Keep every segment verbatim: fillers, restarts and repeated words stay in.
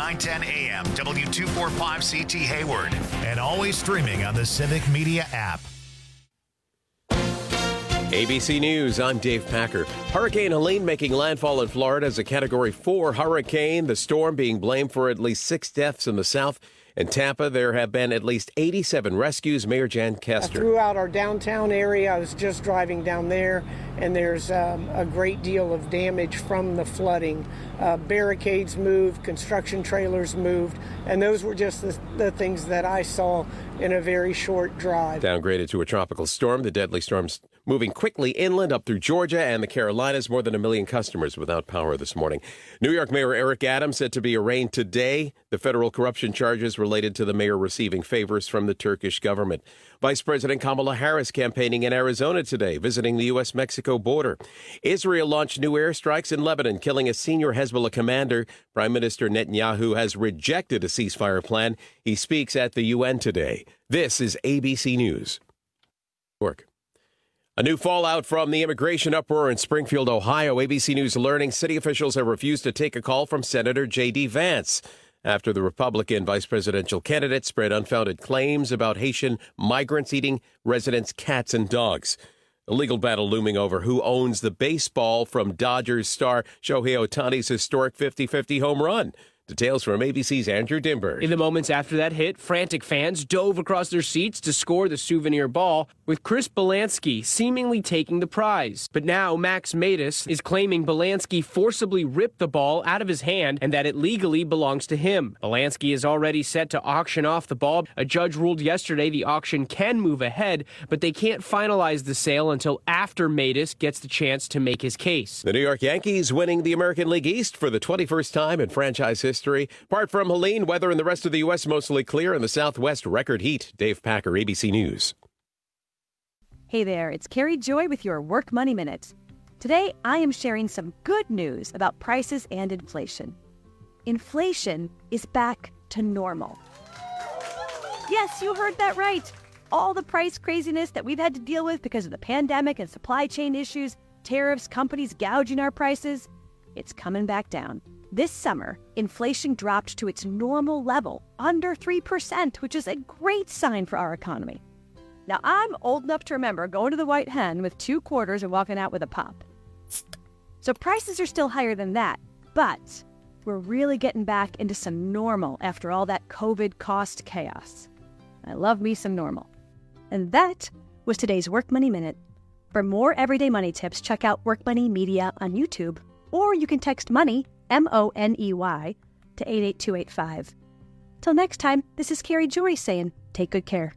nine ten A M, W two forty-five C T Hayward, and always streaming on the Civic Media app. A B C News, I'm Dave Packer. Hurricane Helene making landfall in Florida as a Category four hurricane. The storm being blamed for at least six deaths in the south. In Tampa, there have been at least eighty-seven rescues. Mayor Jan Kester. Throughout our downtown area, I was just driving down there, and there's um, a great deal of damage from the flooding. Uh, barricades moved, construction trailers moved, and those were just the, the things that I saw in a very short drive. Downgraded to a tropical storm, the deadly storm's moving quickly inland up through Georgia and the Carolinas. More than a million customers without power this morning. New York Mayor Eric Adams said to be arraigned today. The federal corruption charges related to the mayor receiving favors from the Turkish government. Vice President Kamala Harris campaigning in Arizona today, visiting the U S Mexico border. Israel launched new airstrikes in Lebanon, killing a senior Hezbollah commander. Prime Minister Netanyahu has rejected a ceasefire plan. He speaks at the U N today. This is A B C News. Work. A new fallout from the immigration uproar in Springfield, Ohio. A B C News learning city officials have refused to take a call from Senator J D. Vance after the Republican vice presidential candidate spread unfounded claims about Haitian migrants eating residents' cats and dogs. A legal battle looming over who owns the baseball from Dodgers star Shohei Ohtani's historic fifty-fifty home run. Details from A B C's Andrew Dimber. In the moments after that hit, frantic fans dove across their seats to score the souvenir ball, with Chris Belansky seemingly taking the prize. But now Max Matus is claiming Belansky forcibly ripped the ball out of his hand and that it legally belongs to him. Belansky is already set to auction off the ball. A judge ruled yesterday the auction can move ahead, but they can't finalize the sale until after Matus gets the chance to make his case. The New York Yankees winning the American League East for the twenty-first time in franchise history. Apart from Helene, weather in the rest of the U S mostly clear. In the Southwest, record heat. Dave Packer, A B C News. Hey there, it's Carrie Joy with your Work Money Minute. Today, I am sharing some good news about prices and inflation. Inflation is back to normal. Yes, you heard that right. All the price craziness that we've had to deal with because of the pandemic and supply chain issues, tariffs, companies gouging our prices, it's coming back down. This summer, inflation dropped to its normal level, under three percent, which is a great sign for our economy. Now, I'm old enough to remember going to the White Hen with two quarters and walking out with a pop. So prices are still higher than that, but we're really getting back into some normal after all that COVID cost chaos. I love me some normal. And that was today's Work Money Minute. For more everyday money tips, check out Work Money Media on YouTube, or you can text MONEY, M O N E Y, to eight eight two eight five. Till next time, this is Carrie Joy saying, take good care.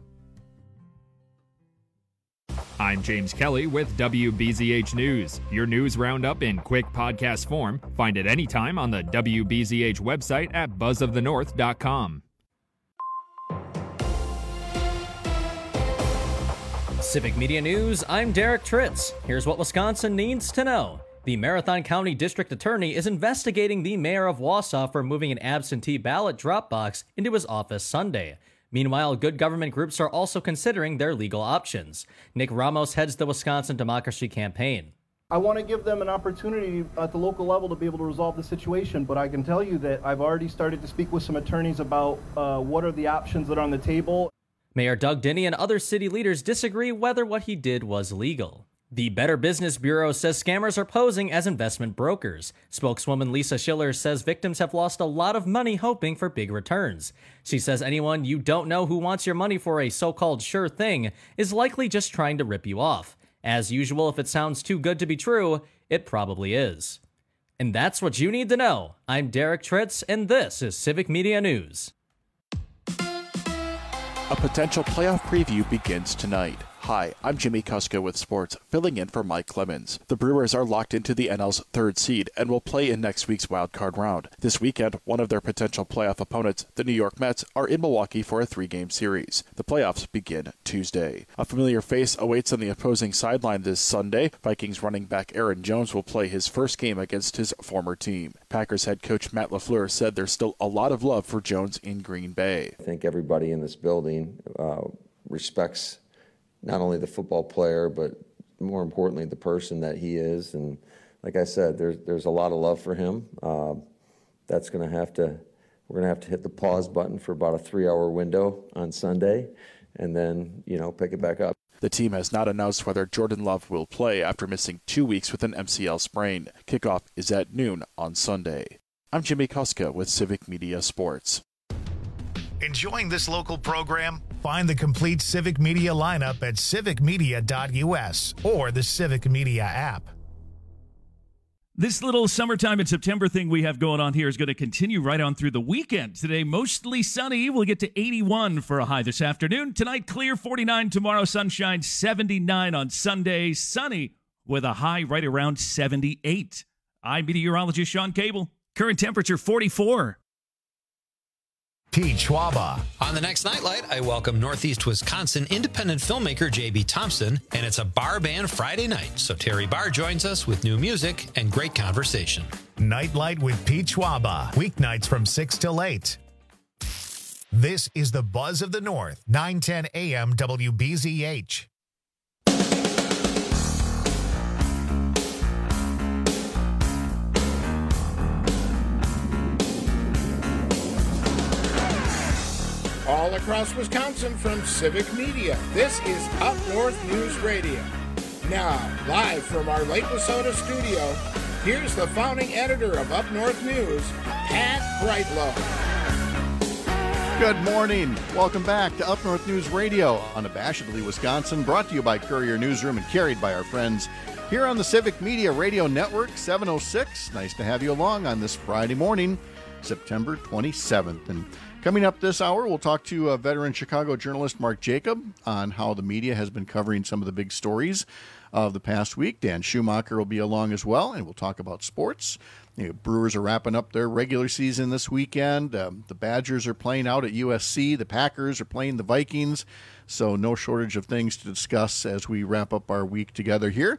I'm James Kelly with W B Z H News. Your news roundup in quick podcast form. Find it anytime on the W B Z H website at buzz of the north dot com. Civic Media News, I'm Derek Tritz. Here's what Wisconsin needs to know. The Marathon County District Attorney is investigating the mayor of Wausau for moving an absentee ballot drop box into his office Sunday. Meanwhile, good government groups are also considering their legal options. Nick Ramos heads the Wisconsin Democracy Campaign. I want to give them an opportunity at the local level to be able to resolve the situation, but I can tell you that I've already started to speak with some attorneys about uh, what are the options that are on the table. Mayor Doug Dinney and other city leaders disagree whether what he did was legal. The Better Business Bureau says scammers are posing as investment brokers. Spokeswoman Lisa Schiller says victims have lost a lot of money hoping for big returns. She says anyone you don't know who wants your money for a so-called sure thing is likely just trying to rip you off. As usual, if it sounds too good to be true, it probably is. And that's what you need to know. I'm Derek Tritz, and this is Civic Media News. A potential playoff preview begins tonight. Hi, I'm Jimmy Kuska with sports, filling in for Mike Clemens. The Brewers are locked into the N L's third seed and will play in next week's wildcard round. This weekend, one of their potential playoff opponents, the New York Mets, are in Milwaukee for a three-game series. The playoffs begin Tuesday. A familiar face awaits on the opposing sideline this Sunday. Vikings running back Aaron Jones will play his first game against his former team. Packers head coach Matt LaFleur said there's still a lot of love for Jones in Green Bay. I think everybody in this building uh, respects not only the football player, but more importantly, the person that he is. And like I said, there's there's a lot of love for him. Uh, that's going to have to we're going to have to hit the pause button for about a three-hour window on Sunday and then, you know, pick it back up. The team has not announced whether Jordan Love will play after missing two weeks with an M C L sprain. Kickoff is at noon on Sunday. I'm Jimmy Kuska with Civic Media Sports. Enjoying this local program? Find the complete Civic Media lineup at civic media dot u s or the Civic Media app. This little summertime in September thing we have going on here is going to continue right on through the weekend. Today, mostly sunny. We'll get to eighty-one for a high this afternoon. Tonight, clear, forty-nine. Tomorrow, sunshine, seventy-nine on Sunday. Sunny with a high right around seventy-eight. I'm meteorologist Sean Cable. Current temperature, forty-four. Pete Schwaba. On the next Nightlight, I welcome Northeast Wisconsin independent filmmaker J B Thompson, and it's a bar band Friday night, so Terry Barr joins us with new music and great conversation. Nightlight with Pete Schwaba, weeknights from six till eight. This is the Buzz of the North, nine ten a m W B Z H. All across Wisconsin from Civic Media, this is Up North News Radio. Now, live from our Lake Wissota studio, here's the founding editor of Up North News, Pat Brightlow. Good morning. Welcome back to Up North News Radio, unabashedly Wisconsin, brought to you by Courier Newsroom and carried by our friends here on the Civic Media Radio Network, seven oh six. Nice to have you along on this Friday morning, September twenty-seventh. And coming up this hour, we'll talk to uh, veteran Chicago journalist Mark Jacob on how the media has been covering some of the big stories of the past week. Dan Schumacher will be along as well, and we'll talk about sports. You know, Brewers are wrapping up their regular season this weekend. Um, the Badgers are playing out at U S C. The Packers are playing the Vikings. So no shortage of things to discuss as we wrap up our week together here.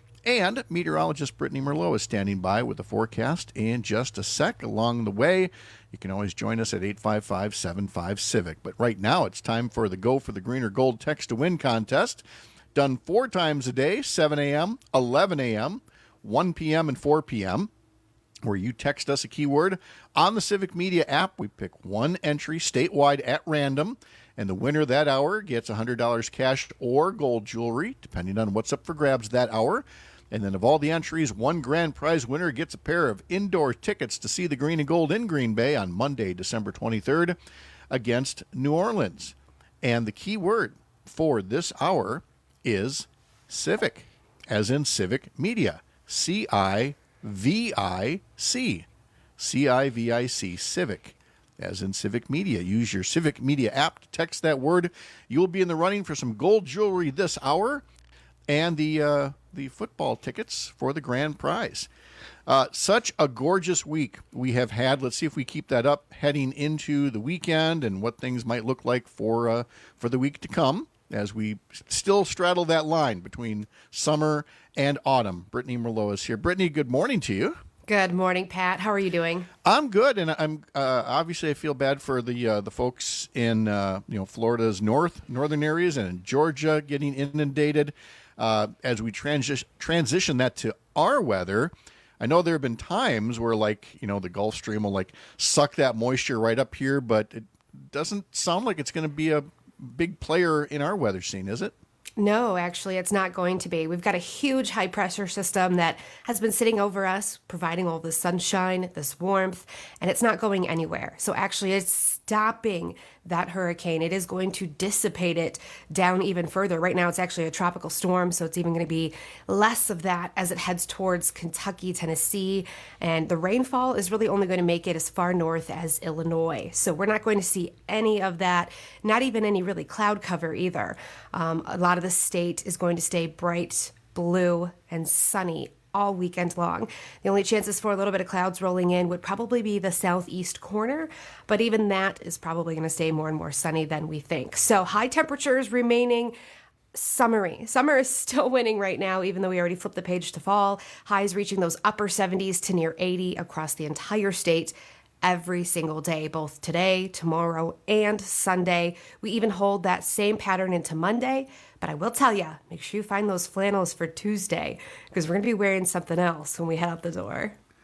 And meteorologist Brittany Merlot is standing by with the forecast in just a sec. Along the way, you can always join us at eight five five, seven five, CIVIC. But right now, it's time for the Go for the Green or Gold Text to Win contest. Done four times a day, seven a m, eleven a m, one p m, and four p m, where you text us a keyword. On the Civic Media app, we pick one entry statewide at random, and the winner that hour gets one hundred dollars cash or gold jewelry, depending on what's up for grabs that hour. And then of all the entries, one grand prize winner gets a pair of indoor tickets to see the Green and Gold in Green Bay on Monday, December twenty-third, against New Orleans. And the key word for this hour is Civic, as in Civic Media. C I V I C. C I V I C, Civic, as in Civic Media. Use your Civic Media app to text that word. You'll be in the running for some gold jewelry this hour and the uh, the football tickets for the grand prize. Uh, such a gorgeous week we have had. Let's see if we keep that up heading into the weekend and what things might look like for uh, for the week to come as we still straddle that line between summer and autumn. Brittany Merlot is here. Brittany, good morning to you. Good morning, Pat. How are you doing? I'm good, and I'm uh, obviously I feel bad for the uh, the folks in uh, you know Florida's north northern areas and in Georgia getting inundated. Uh, as we transi- transition that to our weather, I know there have been times where, like, you know, the Gulf Stream will, like, suck that moisture right up here, but it doesn't sound like it's going to be a big player in our weather scene, is it? No, actually, it's not going to be. We've got a huge high-pressure system that has been sitting over us, providing all this sunshine, this warmth, and it's not going anywhere. So actually, it's stopping that hurricane. It is going to dissipate it down even further. Right now, it's actually a tropical storm, so it's even going to be less of that as it heads towards Kentucky, Tennessee, and the rainfall is really only going to make it as far north as Illinois. So we're not going to see any of that, not even any really cloud cover either. Um, a lot of the state is going to stay bright blue and sunny all weekend long. The only chances for a little bit of clouds rolling in would probably be the southeast corner, but even that is probably going to stay more and more sunny than we think. So high temperatures remaining summery. Summer is still winning right now, even though we already flipped the page to fall. Highs reaching those upper seventies to near eighty across the entire state every single day, both today, tomorrow, and Sunday. We even hold that same pattern into Monday. But I will tell you, make sure you find those flannels for Tuesday, because we're going to be wearing something else when we head out the door.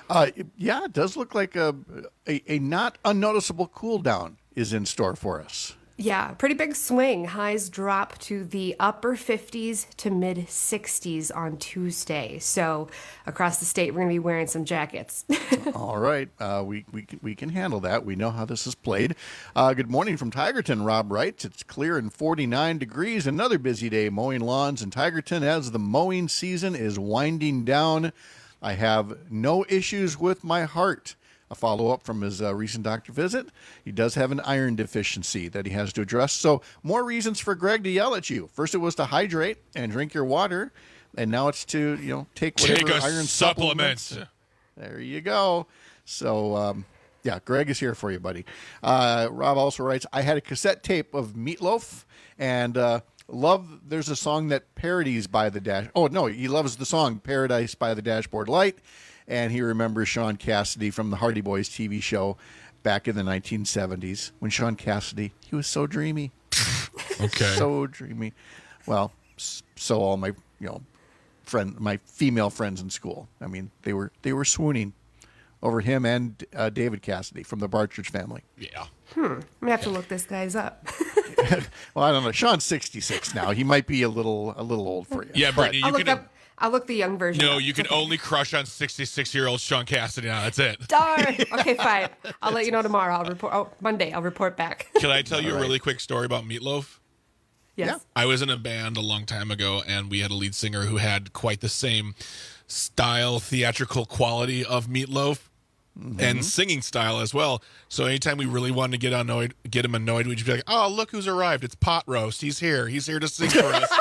Uh, yeah, it does look like a, a, a not unnoticeable cool down is in store for us. Yeah, pretty big swing. Highs drop to the upper fifties to mid sixties on Tuesday. So across the state, we're going to be wearing some jackets. All right. Uh, we, we, we can handle that. We know how this is played. Uh, good morning from Tigerton. Rob writes, it's clear and forty-nine degrees. Another busy day mowing lawns in Tigerton as the mowing season is winding down. I have no issues with my heart. A follow-up from his uh, recent doctor visit. He does have an iron deficiency that he has to address. So more reasons for Greg to yell at you. First it was to hydrate and drink your water, and now it's to, you know, take whatever take a iron supplement. supplements. There you go. So, um, yeah, Greg is here for you, buddy. Uh, Rob also writes, I had a cassette tape of Meatloaf, and uh, love, there's a song that parodies by the dash. Oh, no, he loves the song Paradise by the Dashboard Light. And he remembers Sean Cassidy from the Hardy Boys T V show back in the nineteen seventies. When Sean Cassidy, he was so dreamy. Okay. So dreamy. Well, so all my, you know, friend, my female friends in school. I mean, they were they were swooning over him and uh, David Cassidy from the Partridge Family. Yeah. Hmm. I'm going to have to look this guy's up. Well, I don't know. Sean's sixty-six now. He might be a little a little old for you. Yeah, Brittany, you I'll look can. up. I'll look the young version. No, up. you can only crush on sixty-six-year-old Sean Cassidy now. That's it. Darn. Okay, fine. I'll let you know tomorrow. I'll report. Oh, Monday. I'll report back. Can I tell you All a right. really quick story about Meatloaf? Yes. I was in a band a long time ago, and we had a lead singer who had quite the same style, theatrical quality of Meatloaf, Mm-hmm. and singing style as well. So anytime we really wanted to get annoyed, get him annoyed, we'd just be like, "Oh, look who's arrived! It's Pot Roast. He's here. He's here to sing for us."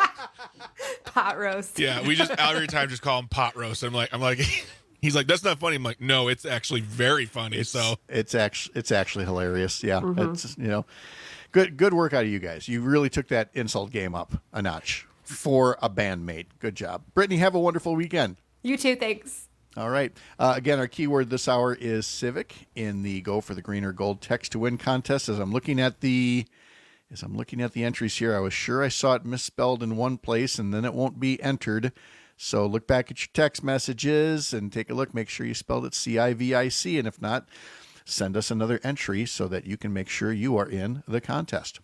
Pot roast. Yeah, we just every time just call him Pot Roast. I'm like, I'm like, he's like, "That's not funny." I'm like, "No, it's actually very funny." It's, so it's actually it's actually hilarious. Yeah, Mhm. it's, you know, good good work out of you guys. You really took that insult game up a notch for a bandmate. Good job, Brittany. Have a wonderful weekend. You too. Thanks. All right. Uh, again, our keyword this hour is civic in the Go for the Green or Gold text to win contest. As I'm looking at the as I'm looking at the entries here, I was sure I saw it misspelled in one place, and then it won't be entered. So look back at your text messages and take a look. Make sure you spelled it C I V I C, and if not, send us another entry so that you can make sure you are in the contest.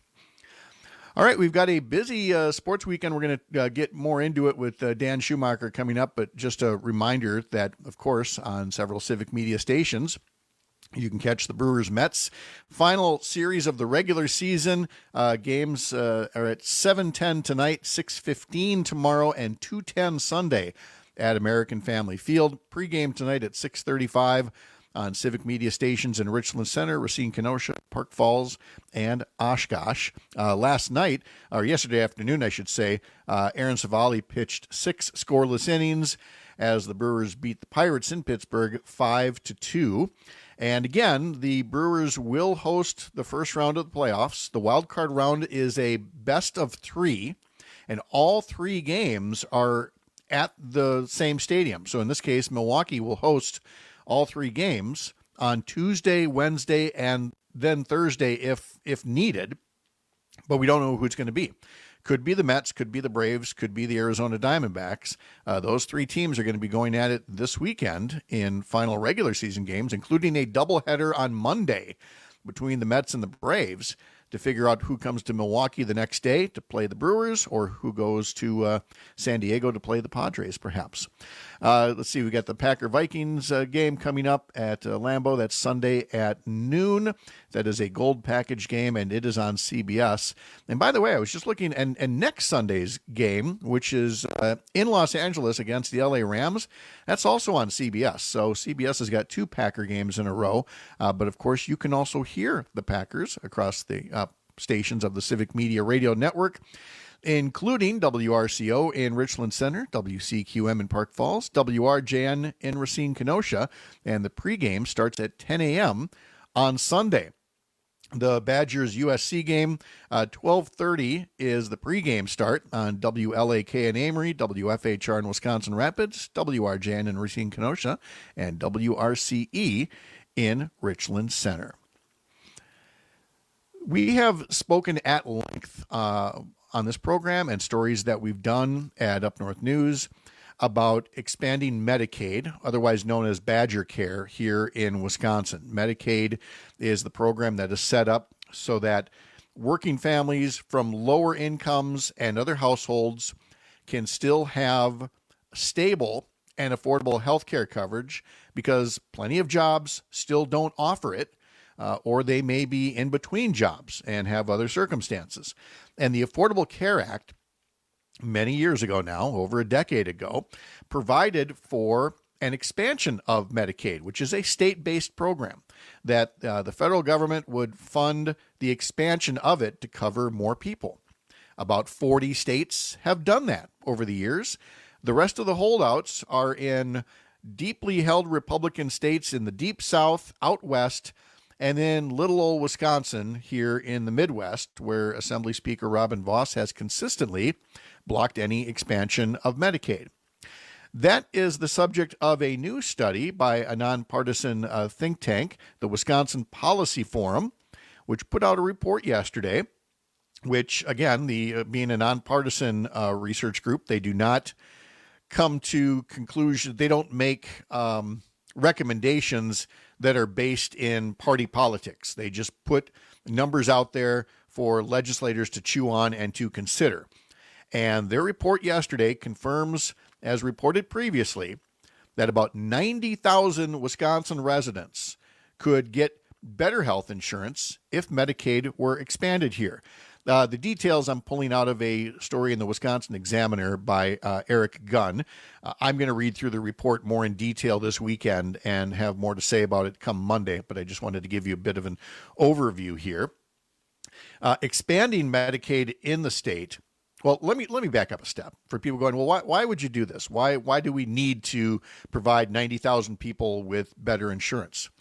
All right, we've got a busy uh, sports weekend. We're going to uh, get more into it with uh, Dan Schumacher coming up, but just a reminder that, of course, on several Civic Media stations, you can catch the Brewers-Mets final series of the regular season. Uh, games uh, are at seven ten tonight, six fifteen tomorrow, and two ten Sunday at American Family Field. Pre-game tonight at six thirty-five on Civic Media stations in Richland Center, Racine, Kenosha, Park Falls, and Oshkosh. Uh, last night, or yesterday afternoon, I should say, uh, Aaron Savali pitched six scoreless innings as the Brewers beat the Pirates in Pittsburgh five to two. And again, the Brewers will host the first round of the playoffs. The wild card round is a best of three, and all three games are at the same stadium. So in this case, Milwaukee will host all three games on Tuesday, Wednesday, and then Thursday if if needed. But we don't know who it's going to be. Could be the Mets, could be the Braves, could be the Arizona Diamondbacks. Uh, those three teams are going to be going at it this weekend in final regular season games, including a doubleheader on Monday between the Mets and the Braves to figure out who comes to Milwaukee the next day to play the Brewers or who goes to uh, San Diego to play the Padres, perhaps. Uh, let's see, we got the Packer-Vikings uh, game coming up at uh, Lambeau. That's Sunday at noon. That is a gold package game, and it is on C B S. And by the way, I was just looking, and, and next Sunday's game, which is uh, in Los Angeles against the L A Rams, that's also on C B S. So C B S has got two Packer games in a row. Uh, but, of course, you can also hear the Packers across the uh, stations of the Civic Media Radio Network, including W R C O in Richland Center, W C Q M in Park Falls, W R J N in Racine, Kenosha, and the pregame starts at ten a.m. on Sunday. The Badgers U S C game, uh, twelve thirty is the pregame start on W L A K in Amory, W F H R in Wisconsin Rapids, W R J N in Racine, Kenosha, and W R C E in Richland Center. We have spoken at length uh, on this program and stories that we've done at Up North News about expanding Medicaid, otherwise known as Badger Care, here in Wisconsin. Medicaid is the program that is set up so that working families from lower incomes and other households can still have stable and affordable health care coverage because plenty of jobs still don't offer it, uh, or they may be in between jobs and have other circumstances. And the Affordable Care Act, many years ago now, over a decade ago, provided for an expansion of Medicaid, which is a state-based program, that uh, the federal government would fund the expansion of it to cover more people. About forty states have done that over the years. The rest of the holdouts are in deeply held Republican states in the deep South, out west, and then little old Wisconsin here in the Midwest, where Assembly Speaker Robin Vos has consistently blocked any expansion of Medicaid. That is the subject of a new study by a nonpartisan uh, think tank, the Wisconsin Policy Forum, which put out a report yesterday, which, again, the uh, being a nonpartisan uh, research group, they do not come to conclusion. They don't make um, recommendations that are based in party politics. They just put numbers out there for legislators to chew on and to consider. And their report yesterday confirms, as reported previously, that about ninety thousand Wisconsin residents could get better health insurance if Medicaid were expanded here. Uh, the details I'm pulling out of a story in the Wisconsin Examiner by uh, Eric Gunn. Uh, I'm going to read through the report more in detail this weekend and have more to say about it come Monday, but I just wanted to give you a bit of an overview here. Uh, expanding Medicaid in the state. Well, let me let me back up a step for people going, well, why why would you do this? Why why do we need to provide ninety thousand people with better insurance?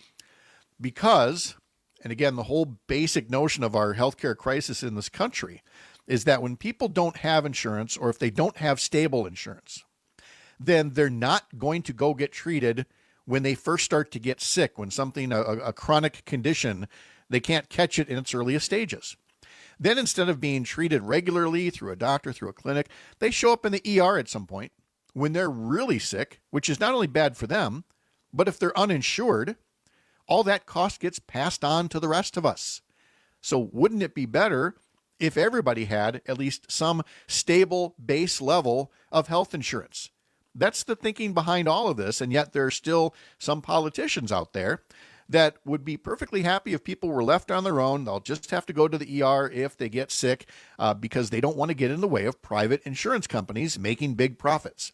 Because, and again, the whole basic notion of our healthcare crisis in this country is that when people don't have insurance, or if they don't have stable insurance, then they're not going to go get treated when they first start to get sick, when something, a, a chronic condition, they can't catch it in its earliest stages. Then instead of being treated regularly through a doctor, through a clinic, they show up in the E R at some point when they're really sick, which is not only bad for them, but if they're uninsured, all that cost gets passed on to the rest of us. So wouldn't it be better if everybody had at least some stable base level of health insurance? That's the thinking behind all of this, and yet there are still some politicians out there that would be perfectly happy if people were left on their own. They'll just have to go to the E R if they get sick uh, because they don't want to get in the way of private insurance companies making big profits.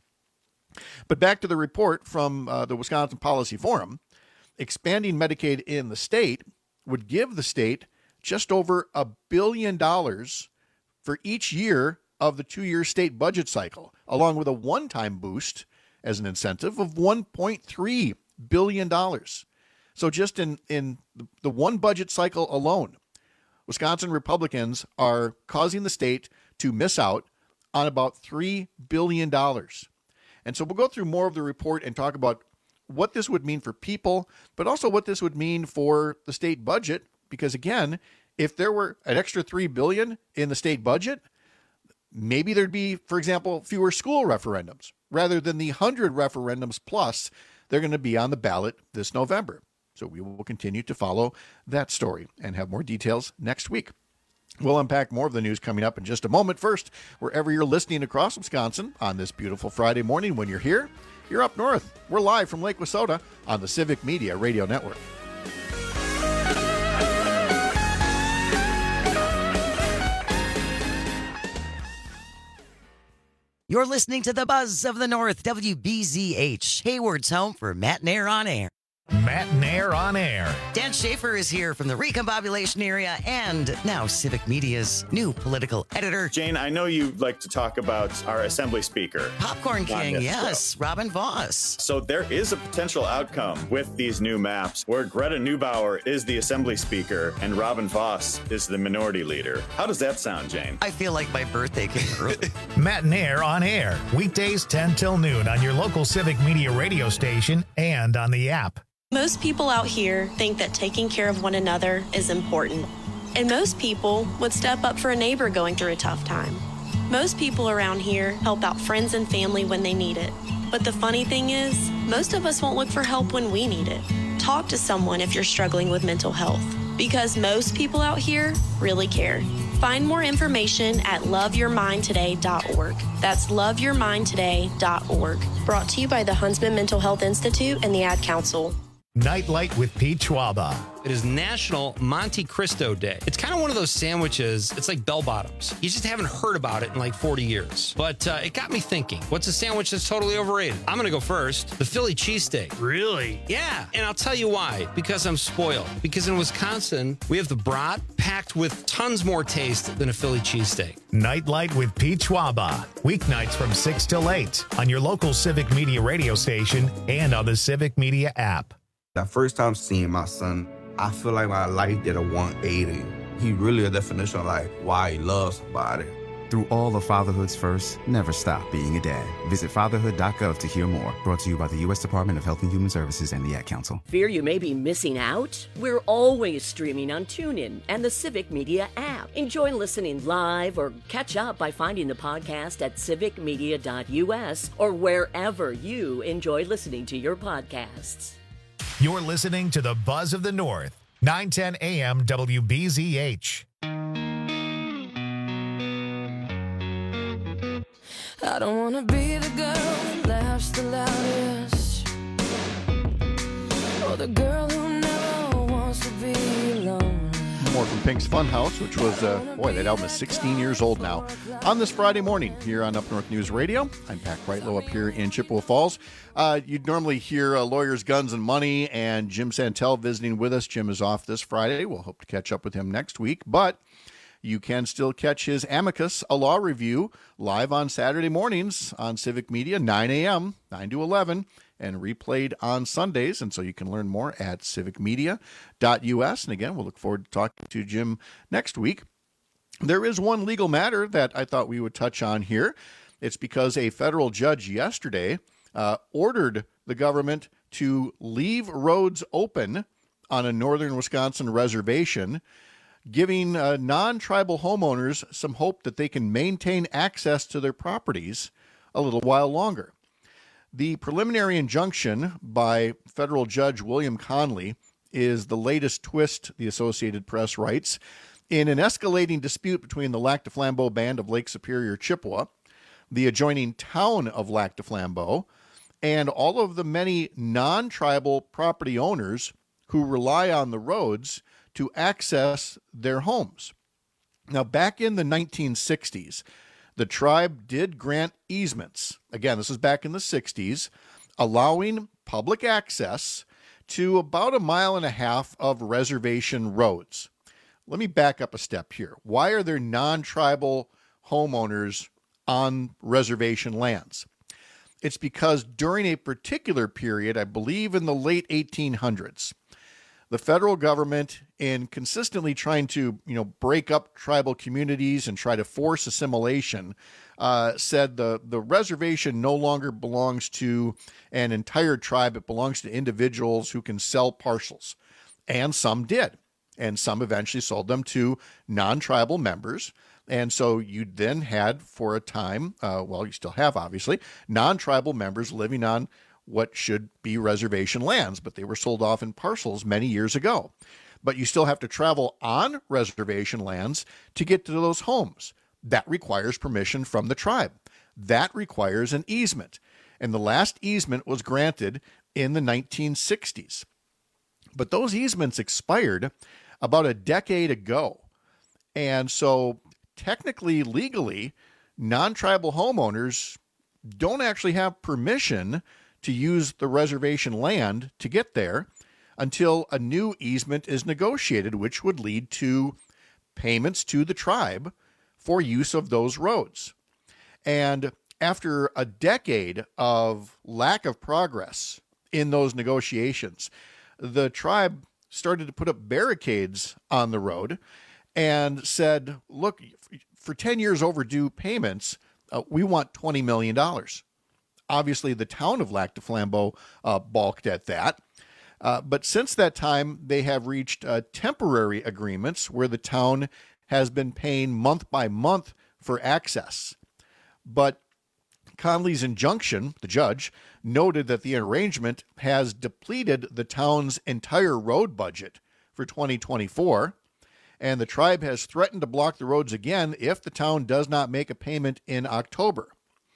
But back to the report from uh, the Wisconsin Policy Forum, expanding Medicaid in the state would give the state just over a billion dollars for each year of the two-year state budget cycle, along with a one-time boost as an incentive of one point three billion dollars. So just in, in the one budget cycle alone, Wisconsin Republicans are causing the state to miss out on about three billion dollars. And so we'll go through more of the report and talk about what this would mean for people, but also what this would mean for the state budget. Because again, if there were an extra three billion dollars in the state budget, maybe there'd be, for example, fewer school referendums rather than the one hundred referendums plus they're going to be on the ballot this November. So we will continue to follow that story and have more details next week. We'll unpack more of the news coming up in just a moment. First, wherever you're listening across Wisconsin on this beautiful Friday morning, when you're here, you're up north. We're live from Lake Wissota on the Civic Media Radio Network. You're listening to the Buzz of the North, W B Z H, Hayward's home for Matt Nair on Air. Matt Nair on Air. Dan Schaefer is here from the Recombobulation area and now Civic Media's new political editor. Jane, I know you like to talk about our Assembly Speaker. Popcorn King, yes, show. Robin Vos. So there is a potential outcome with these new maps where Greta Neubauer is the Assembly Speaker and Robin Vos is the Minority Leader. How does that sound, Jane? I feel like my birthday came early. Matt Nair on Air, weekdays ten till noon on your local Civic Media radio station and on the app. Most people out here think that taking care of one another is important. And most people would step up for a neighbor going through a tough time. Most people around here help out friends and family when they need it. But the funny thing is, most of us won't look for help when we need it. Talk to someone if you're struggling with mental health, because most people out here really care. Find more information at love your mind today dot org. That's love your mind today dot org. Brought to you by the Huntsman Mental Health Institute and the Ad Council. Nightlight with Pete Schwaba. It is National Monte Cristo Day. It's kind of one of those sandwiches. It's like bell bottoms. You just haven't heard about it in like forty years. But uh, it got me thinking, what's a sandwich that's totally overrated? I'm going to go first. The Philly cheesesteak. Really? Yeah. And I'll tell you why. Because I'm spoiled. Because in Wisconsin, we have the brat packed with tons more taste than a Philly cheesesteak. Nightlight with Pete Schwaba. Weeknights from six till eight on your local Civic Media radio station and on the Civic Media app. That first time seeing my son, I feel like my life did a one eighty. He really a definition of like why he loves somebody. Through all of fatherhood's first, never stop being a dad. Visit fatherhood dot gov to hear more. Brought to you by the U S Department of Health and Human Services and the Ad Council. Fear you may be missing out? We're always streaming on TuneIn and the Civic Media app. Enjoy listening live or catch up by finding the podcast at civic media dot u s or wherever you enjoy listening to your podcasts. You're listening to the Buzz of the North, nine ten A M W B Z H. I don't want to be the girl that laughs the loudest, or the girl who never wants to be alone. More from Pink's Funhouse, which was, uh, boy, that album is sixteen years old now. On this Friday morning here on Up North News Radio, I'm Pat Brightlow up here in Chippewa Falls. Uh, you'd normally hear uh, Lawyers, Guns, and Money and Jim Santel visiting with us. Jim is off this Friday. We'll hope to catch up with him next week, but you can still catch his Amicus, a law review, live on Saturday mornings on Civic Media, nine a.m., nine to eleven, and replayed on Sundays. And so you can learn more at civic media dot u s. And again, we'll look forward to talking to Jim next week. There is one legal matter that I thought we would touch on here. It's because a federal judge yesterday uh, ordered the government to leave roads open on a northern Wisconsin reservation, giving uh, non-tribal homeowners some hope that they can maintain access to their properties a little while longer. The preliminary injunction by federal judge William Conley is the latest twist, the Associated Press writes, in an escalating dispute between the Lac du Flambeau Band of Lake Superior, Chippewa, the adjoining town of Lac du Flambeau, and all of the many non-tribal property owners who rely on the roads to access their homes. Now, back in the nineteen sixties, the tribe did grant easements. Again, this is back in the sixties, allowing public access to about a mile and a half of reservation roads. Let me back up a step here. Why are there non-tribal homeowners on reservation lands? It's because during a particular period, I believe in the late eighteen hundreds, the federal government, in consistently trying to, you know, break up tribal communities and try to force assimilation, uh, said the, the reservation no longer belongs to an entire tribe. It belongs to individuals who can sell parcels. And some did. And some eventually sold them to non-tribal members. And so you then had, for a time, uh, well, you still have, obviously, non-tribal members living on what should be reservation lands, but they were sold off in parcels many years ago. But you still have to travel on reservation lands to get to those homes. That requires permission from the tribe. That requires an easement. And the last easement was granted in the nineteen sixties. But those easements expired about a decade ago. And so technically, legally, non-tribal homeowners don't actually have permission to use the reservation land to get there until a new easement is negotiated, which would lead to payments to the tribe for use of those roads. And after a decade of lack of progress in those negotiations, the tribe started to put up barricades on the road and said, look, for ten years overdue payments, uh, we want twenty million dollars. Obviously, the town of Lac du Flambeau uh, balked at that. Uh, but since that time, they have reached uh, temporary agreements where the town has been paying month by month for access. But Conley's injunction, the judge, noted that the arrangement has depleted the town's entire road budget for twenty twenty-four, and the tribe has threatened to block the roads again if the town does not make a payment in October.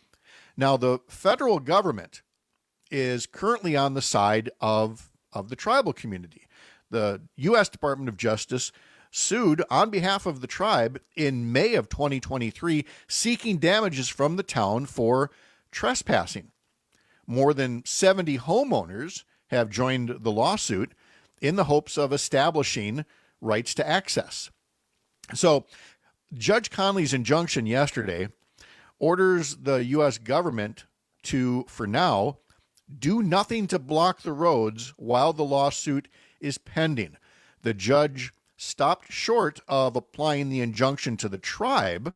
Now, the federal government is currently on the side of, of the tribal community. The U S Department of Justice sued on behalf of the tribe in May of twenty twenty-three, seeking damages from the town for trespassing. More than seventy homeowners have joined the lawsuit in the hopes of establishing rights to access. So Judge Conley's injunction yesterday orders the U S government to, for now, do nothing to block the roads while the lawsuit is pending. The judge stopped short of applying the injunction to the tribe,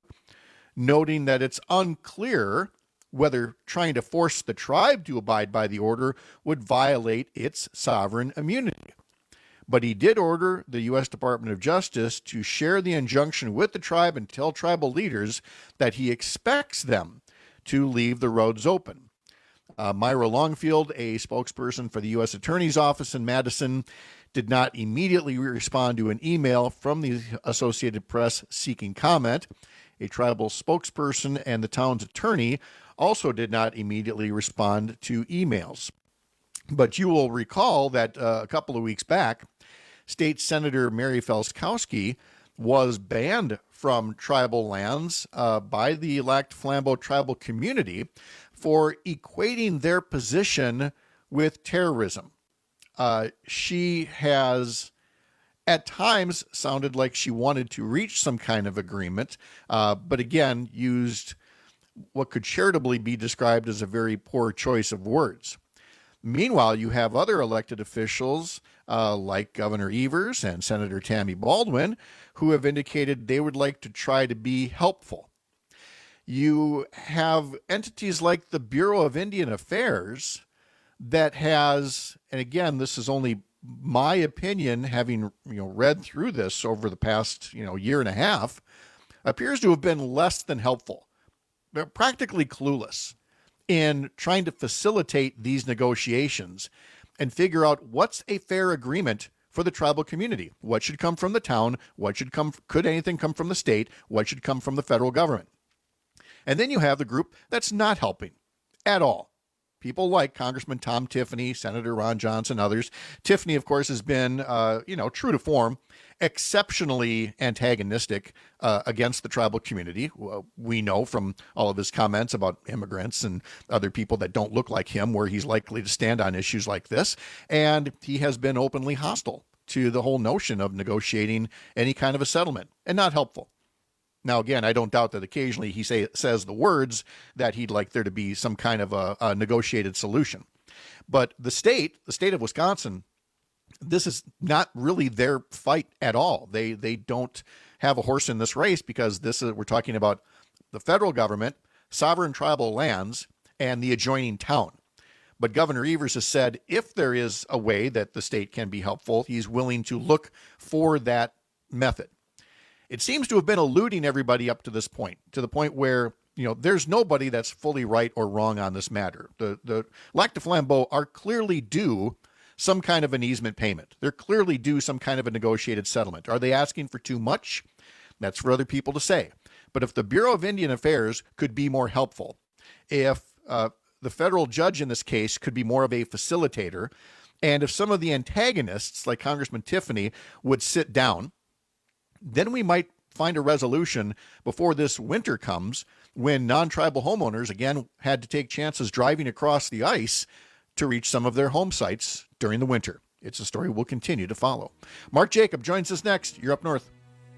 noting that it's unclear whether trying to force the tribe to abide by the order would violate its sovereign immunity. But he did order the U S Department of Justice to share the injunction with the tribe and tell tribal leaders that he expects them to leave the roads open. Uh, Myra Longfield, a spokesperson for the U S Attorney's Office in Madison, did not immediately respond to an email from the Associated Press seeking comment. A tribal spokesperson and the town's attorney also did not immediately respond to emails. But you will recall that uh, a couple of weeks back, State Senator Mary Felskowski was banned from tribal lands uh, by the Lac Flambeau tribal community for equating their position with terrorism. Uh, she has at times sounded like she wanted to reach some kind of agreement, uh, but again, used what could charitably be described as a very poor choice of words. Meanwhile, you have other elected officials uh, like Governor Evers and Senator Tammy Baldwin who have indicated they would like to try to be helpful. You have entities like the Bureau of Indian Affairs that has, and again, this is only my opinion, having you know read through this over the past you know year and a half, appears to have been less than helpful. They're practically clueless in trying to facilitate these negotiations and figure out what's a fair agreement for the tribal community. What should come from the town? What should come? Could anything come from the state? What should come from the federal government? And then you have the group that's not helping at all. People like Congressman Tom Tiffany, Senator Ron Johnson, others. Tiffany, of course, has been, uh, you know, true to form, exceptionally antagonistic uh, against the tribal community. We know from all of his comments about immigrants and other people that don't look like him where he's likely to stand on issues like this. And he has been openly hostile to the whole notion of negotiating any kind of a settlement, and not helpful. Now, again, I don't doubt that occasionally he say, says the words that he'd like there to be some kind of a, a negotiated solution. But the state, the state of Wisconsin, this is not really their fight at all. They they don't have a horse in this race because this is, we're talking about the federal government, sovereign tribal lands, and the adjoining town. But Governor Evers has said if there is a way that the state can be helpful, he's willing to look for that method. It seems to have been eluding everybody up to this point, to the point where, you know, there's nobody that's fully right or wrong on this matter. The the Lac de Flambeau are clearly due some kind of an easement payment. They're clearly due some kind of a negotiated settlement. Are they asking for too much? That's for other people to say. But if the Bureau of Indian Affairs could be more helpful, if uh, the federal judge in this case could be more of a facilitator, and if some of the antagonists, like Congressman Tiffany, would sit down, then we might find a resolution before this winter comes when non-tribal homeowners, again, had to take chances driving across the ice to reach some of their home sites during the winter. It's a story we'll continue to follow. Mark Jacob joins us next. You're Up North.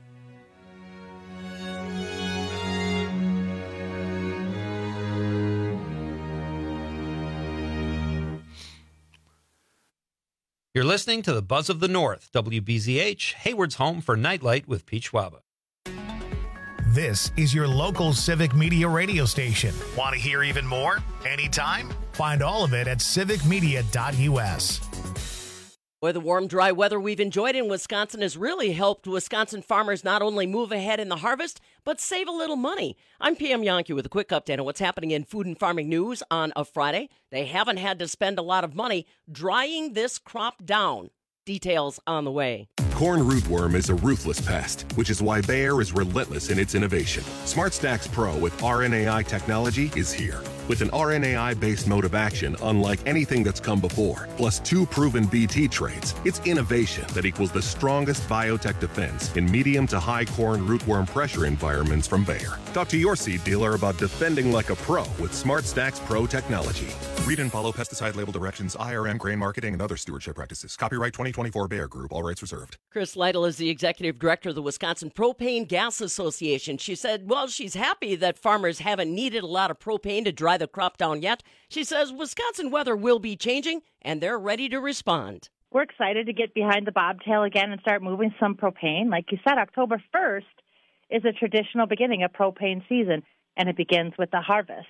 You're listening to the Buzz of the North, W B Z H, Hayward's home for Nightlight with Pete Schwaba. This is your local Civic Media radio station. Want to hear even more? Anytime? Find all of it at civic media dot U S. Boy, the warm, dry weather we've enjoyed in Wisconsin has really helped Wisconsin farmers not only move ahead in the harvest, but save a little money. I'm P M Yankee with a quick update on what's happening in food and farming news on a Friday. They haven't had to spend a lot of money drying this crop down. Details on the way. Corn rootworm is a ruthless pest, which is why Bayer is relentless in its innovation. SmartStax Pro with R N A I technology is here. With an R N A I-based mode of action unlike anything that's come before, plus two proven B T traits, it's innovation that equals the strongest biotech defense in medium to high corn rootworm pressure environments from Bayer. Talk to your seed dealer about defending like a pro with SmartStax Pro technology. Read and follow pesticide label directions, I R M grain marketing, and other stewardship practices. Copyright twenty twenty-four Bayer Group. All rights reserved. Chris Lytle is the executive director of the Wisconsin Propane Gas Association. She said, well, she's happy that farmers haven't needed a lot of propane to dry the crop down yet. She says Wisconsin weather will be changing, and they're ready to respond. We're excited to get behind the bobtail again and start moving some propane. Like you said, October first is a traditional beginning of propane season, and it begins with the harvest.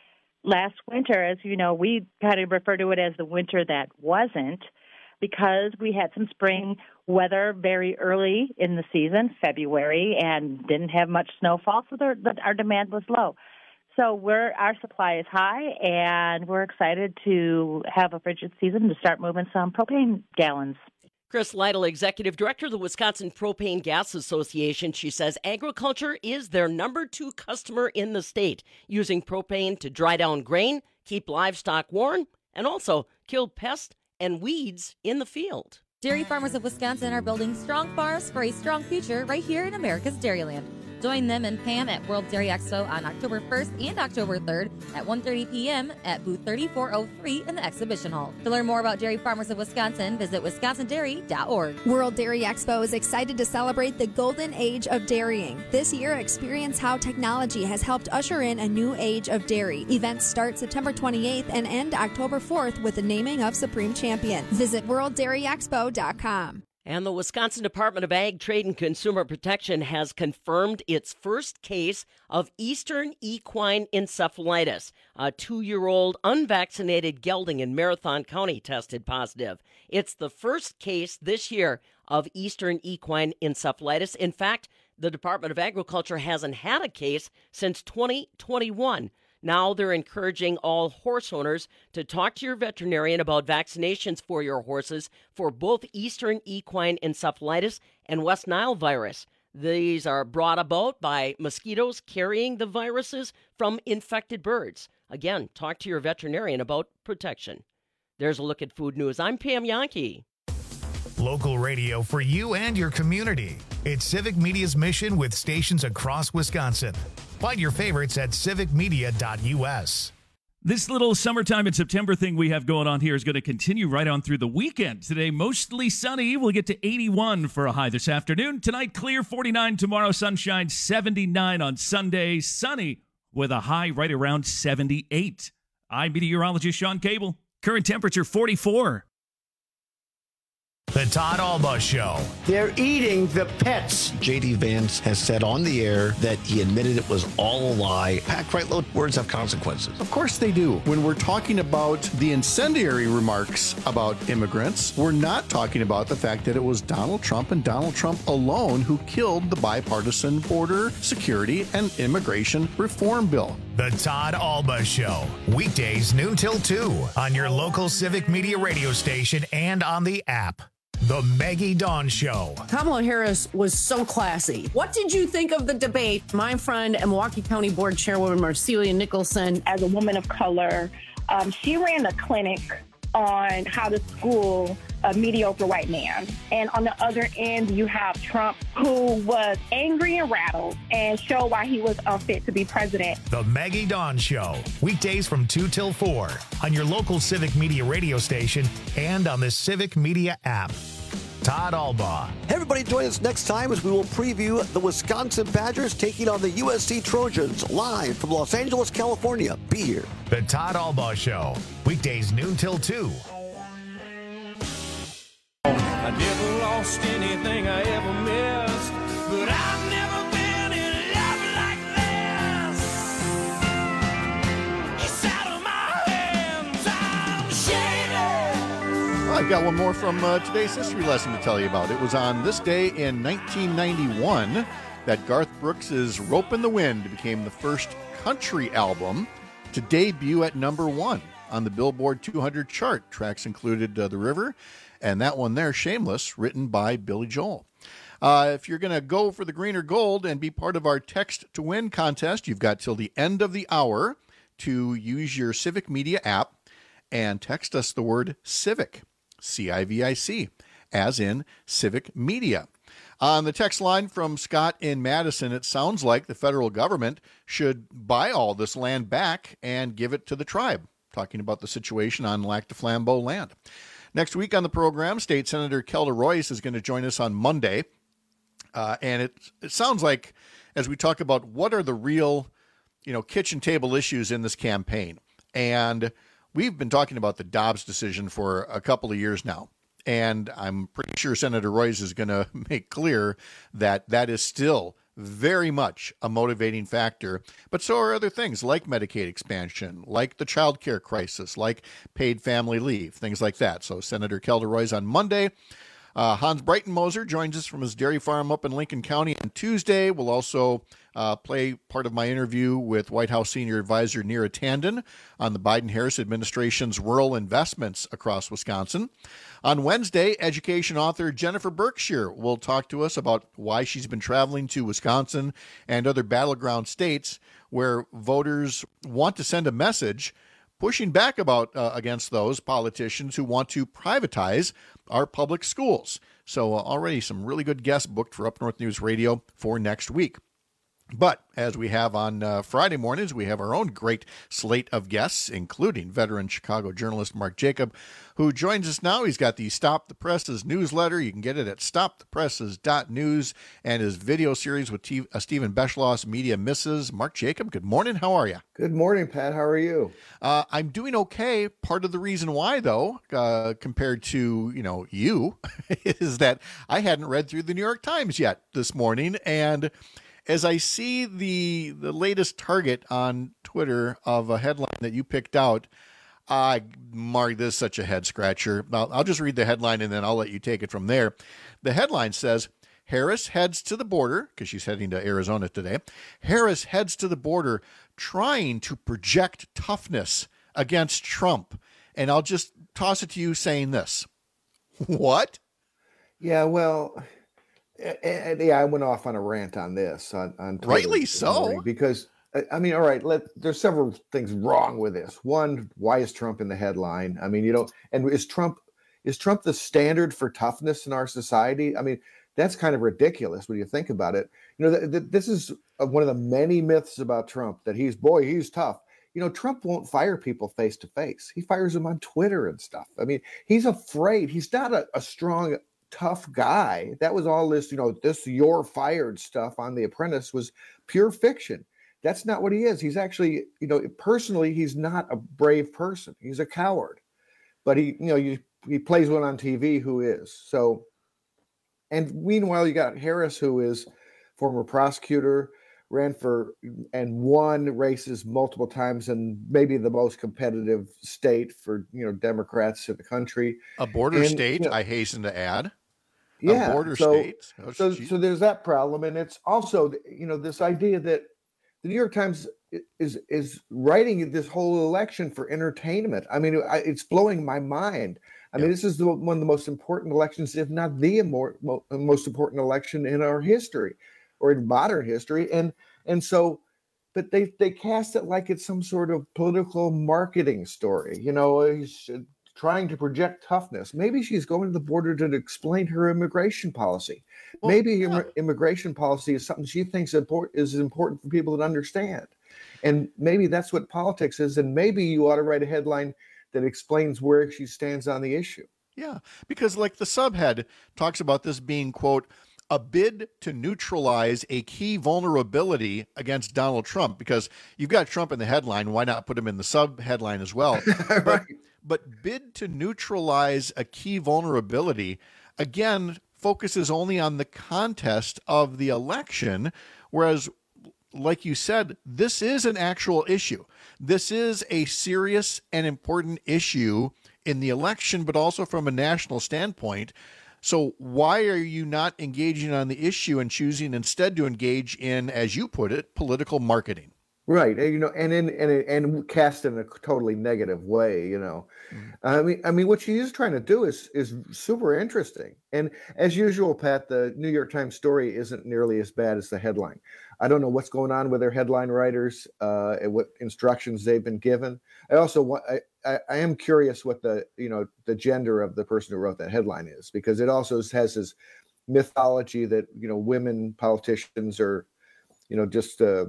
Last winter, as you know, we kind of refer to it as the winter that wasn't, because we had some spring weather very early in the season, February, and didn't have much snowfall, so there, our demand was low. So we're, our supply is high, and we're excited to have a frigid season to start moving some propane gallons. Chris Lytle, executive director of the Wisconsin Propane Gas Association. She says agriculture is their number two customer in the state, using propane to dry down grain, keep livestock warm, and also kill pests and weeds in the field. Dairy farmers of Wisconsin are building strong farms for a strong future right here in America's Dairyland. Join them and Pam at World Dairy Expo on October first and October third at one thirty p.m. at booth thirty-four oh three in the exhibition hall. To learn more about dairy farmers of Wisconsin, visit wisconsin dairy dot org. World Dairy Expo is excited to celebrate the golden age of dairying. This year, experience how technology has helped usher in a new age of dairy. Events start September twenty-eighth and end October fourth with the naming of Supreme Champion. Visit world dairy expo dot com. And the Wisconsin Department of Ag, Trade, and Consumer Protection has confirmed its first case of Eastern equine encephalitis. A two-year-old unvaccinated gelding in Marathon County tested positive. It's the first case this year of Eastern equine encephalitis. In fact, the Department of Agriculture hasn't had a case since twenty twenty-one. Now they're encouraging all horse owners to talk to your veterinarian about vaccinations for your horses for both Eastern equine encephalitis and West Nile virus. These are brought about by mosquitoes carrying the viruses from infected birds. Again, talk to your veterinarian about protection. There's a look at food news. I'm Pam Yankee. Local radio for you and your community. It's Civic Media's mission with stations across Wisconsin. Find your favorites at civic media dot u s. This little summertime in September thing we have going on here is going to continue right on through the weekend. Today, mostly sunny. We'll get to eighty-one for a high this afternoon. Tonight, clear, forty-nine. Tomorrow, sunshine, seventy-nine on Sunday. Sunny with a high right around seventy-eight. I'm meteorologist Sean Cable. Current temperature, forty-four. The Todd Alba Show. They're eating the pets. J D. Vance has said on the air that he admitted it was all a lie. Packed right low, words have consequences. Of course they do. When we're talking about the incendiary remarks about immigrants, we're not talking about the fact that it was Donald Trump and Donald Trump alone who killed the bipartisan border security and immigration reform bill. The Todd Alba Show. Weekdays noon till two on your local Civic Media radio station and on the app. The Maggie Dawn Show. Kamala Harris was so classy. What did you think of the debate? My friend and Milwaukee County Board Chairwoman Marcelia Nicholson. As a woman of color, um, she ran a clinic on how to school a mediocre white man. And on the other end, you have Trump, who was angry and rattled and showed why he was unfit to be president. The Maggie Dawn Show. Weekdays from two till four on your local Civic Media radio station and on the Civic Media app. Todd Alba. Hey everybody, join us next time as we will preview the Wisconsin Badgers taking on the U S C Trojans live from Los Angeles, California. Be here. The Todd Alba Show. Weekdays noon till two. I never lost anything I ever missed, but I've never been in love like this. It's out of my hands, I'm shaded. I I've got one more from uh, today's history lesson to tell you about. It was on this day in nineteen ninety-one that Garth Brooks' Rope in the Wind became the first country album to debut at number one on the Billboard two hundred chart. Tracks included uh, The River, and that one there, Shameless, written by Billy Joel. Uh, if you're going to go for the green or gold and be part of our Text to Win contest, you've got till the end of the hour to use your Civic Media app and text us the word Civic, C I V I C, as in Civic Media. On the text line from Scott in Madison, it sounds like the federal government should buy all this land back and give it to the tribe, talking about the situation on Lac du Flambeau land. Next week on the program, State Senator Kelda Royce is going to join us on Monday. Uh, and it it sounds like, as we talk about what are the real, you know, kitchen table issues in this campaign. And we've been talking about the Dobbs decision for a couple of years now. And I'm pretty sure Senator Royce is going to make clear that that is still very much a motivating factor. But so are other things like Medicaid expansion, like the child care crisis, like paid family leave, things like that. So Senator Kelda Royce on Monday. Uh, Hans Breitenmoser joins us from his dairy farm up in Lincoln County on Tuesday. We'll also uh, play part of my interview with White House Senior Advisor Neera Tanden on the Biden-Harris administration's rural investments across Wisconsin. On Wednesday, education author Jennifer Berkshire will talk to us about why she's been traveling to Wisconsin and other battleground states where voters want to send a message pushing back about uh, against those politicians who want to privatize our public schools. So uh, already some really good guests booked for Up North News Radio for next week. But as we have on uh, Friday mornings, we have our own great slate of guests, including veteran Chicago journalist Mark Jacob, who joins us now. He's got the Stop the Presses newsletter. You can get it at stop the presses dot news, and his video series with T- uh, Stephen Beschloss, Media Misses. Mark Jacob, good morning. How are you? Good morning, Pat. How are you? Uh, I'm doing okay. Part of the reason why, though, uh, compared to, you know, you, is that I hadn't read through the New York Times yet this morning, and as I see the the latest target on Twitter of a headline that you picked out, uh, Mark, this is such a head scratcher. I'll, I'll just read the headline and then I'll let you take it from there. The headline says, Harris heads to the border, because she's heading to Arizona today. Harris heads to the border trying to project toughness against Trump. And I'll just toss it to you saying this. What? Yeah, well... And, yeah, I went off on a rant on this on, on Twitter rightly so, because I mean, all right, let there's several things wrong with this. One, why is Trump in the headline? I mean, you know, and is Trump is Trump the standard for toughness in our society? I mean, that's kind of ridiculous when you think about it. You know, th- th- this is one of the many myths about Trump, that he's boy, he's tough. You know, Trump won't fire people face to face. He fires them on Twitter and stuff. I mean, he's afraid. He's not a, a strong, tough guy. That was all this, you know, this you're fired stuff on The Apprentice was pure fiction. That's not what he is. He's actually, you know, personally, he's not a brave person. He's a coward. But he, you know, you, he plays one on T V who is. So, and meanwhile, you got Harris, who is former prosecutor, ran for and won races multiple times in maybe the most competitive state for, you know, Democrats in the country. A border and, state, you know, I hasten to add. Yeah, a border so, state. Oh, so, so there's that problem. And it's also, you know, this idea that the New York Times is is writing this whole election for entertainment. I mean, it's blowing my mind. I yeah. mean, this is the, one of the most important elections, if not the more, most important election in our history or in modern history. And and so, but they they cast it like it's some sort of political marketing story. You know, he's trying to project toughness. Maybe she's going to the border to explain her immigration policy. Well, Maybe yeah. Im- immigration policy is something she thinks is important for people to understand. And maybe that's what politics is. And maybe you ought to write a headline that explains where she stands on the issue. Yeah, because like the subhead talks about this being, quote, a bid to neutralize a key vulnerability against Donald Trump, because you've got Trump in the headline. Why not put him in the sub headline as well? right. But, but bid to neutralize a key vulnerability, again, focuses only on the contest of the election, whereas, like you said, this is an actual issue. This is a serious and important issue in the election, but also from a national standpoint. So why are you not engaging on the issue and choosing instead to engage in, as you put it, political marketing? Right, and, you know, and in and and cast in a totally negative way, you know. Mm-hmm. I mean, I mean, what she is trying to do is is super interesting. And as usual, Pat, the New York Times story isn't nearly as bad as the headline. I don't know what's going on with their headline writers, uh, and what instructions they've been given. I also want, I, I, I am curious what the you know the gender of the person who wrote that headline is, because it also has this mythology that you know women politicians are, you know, just. Uh,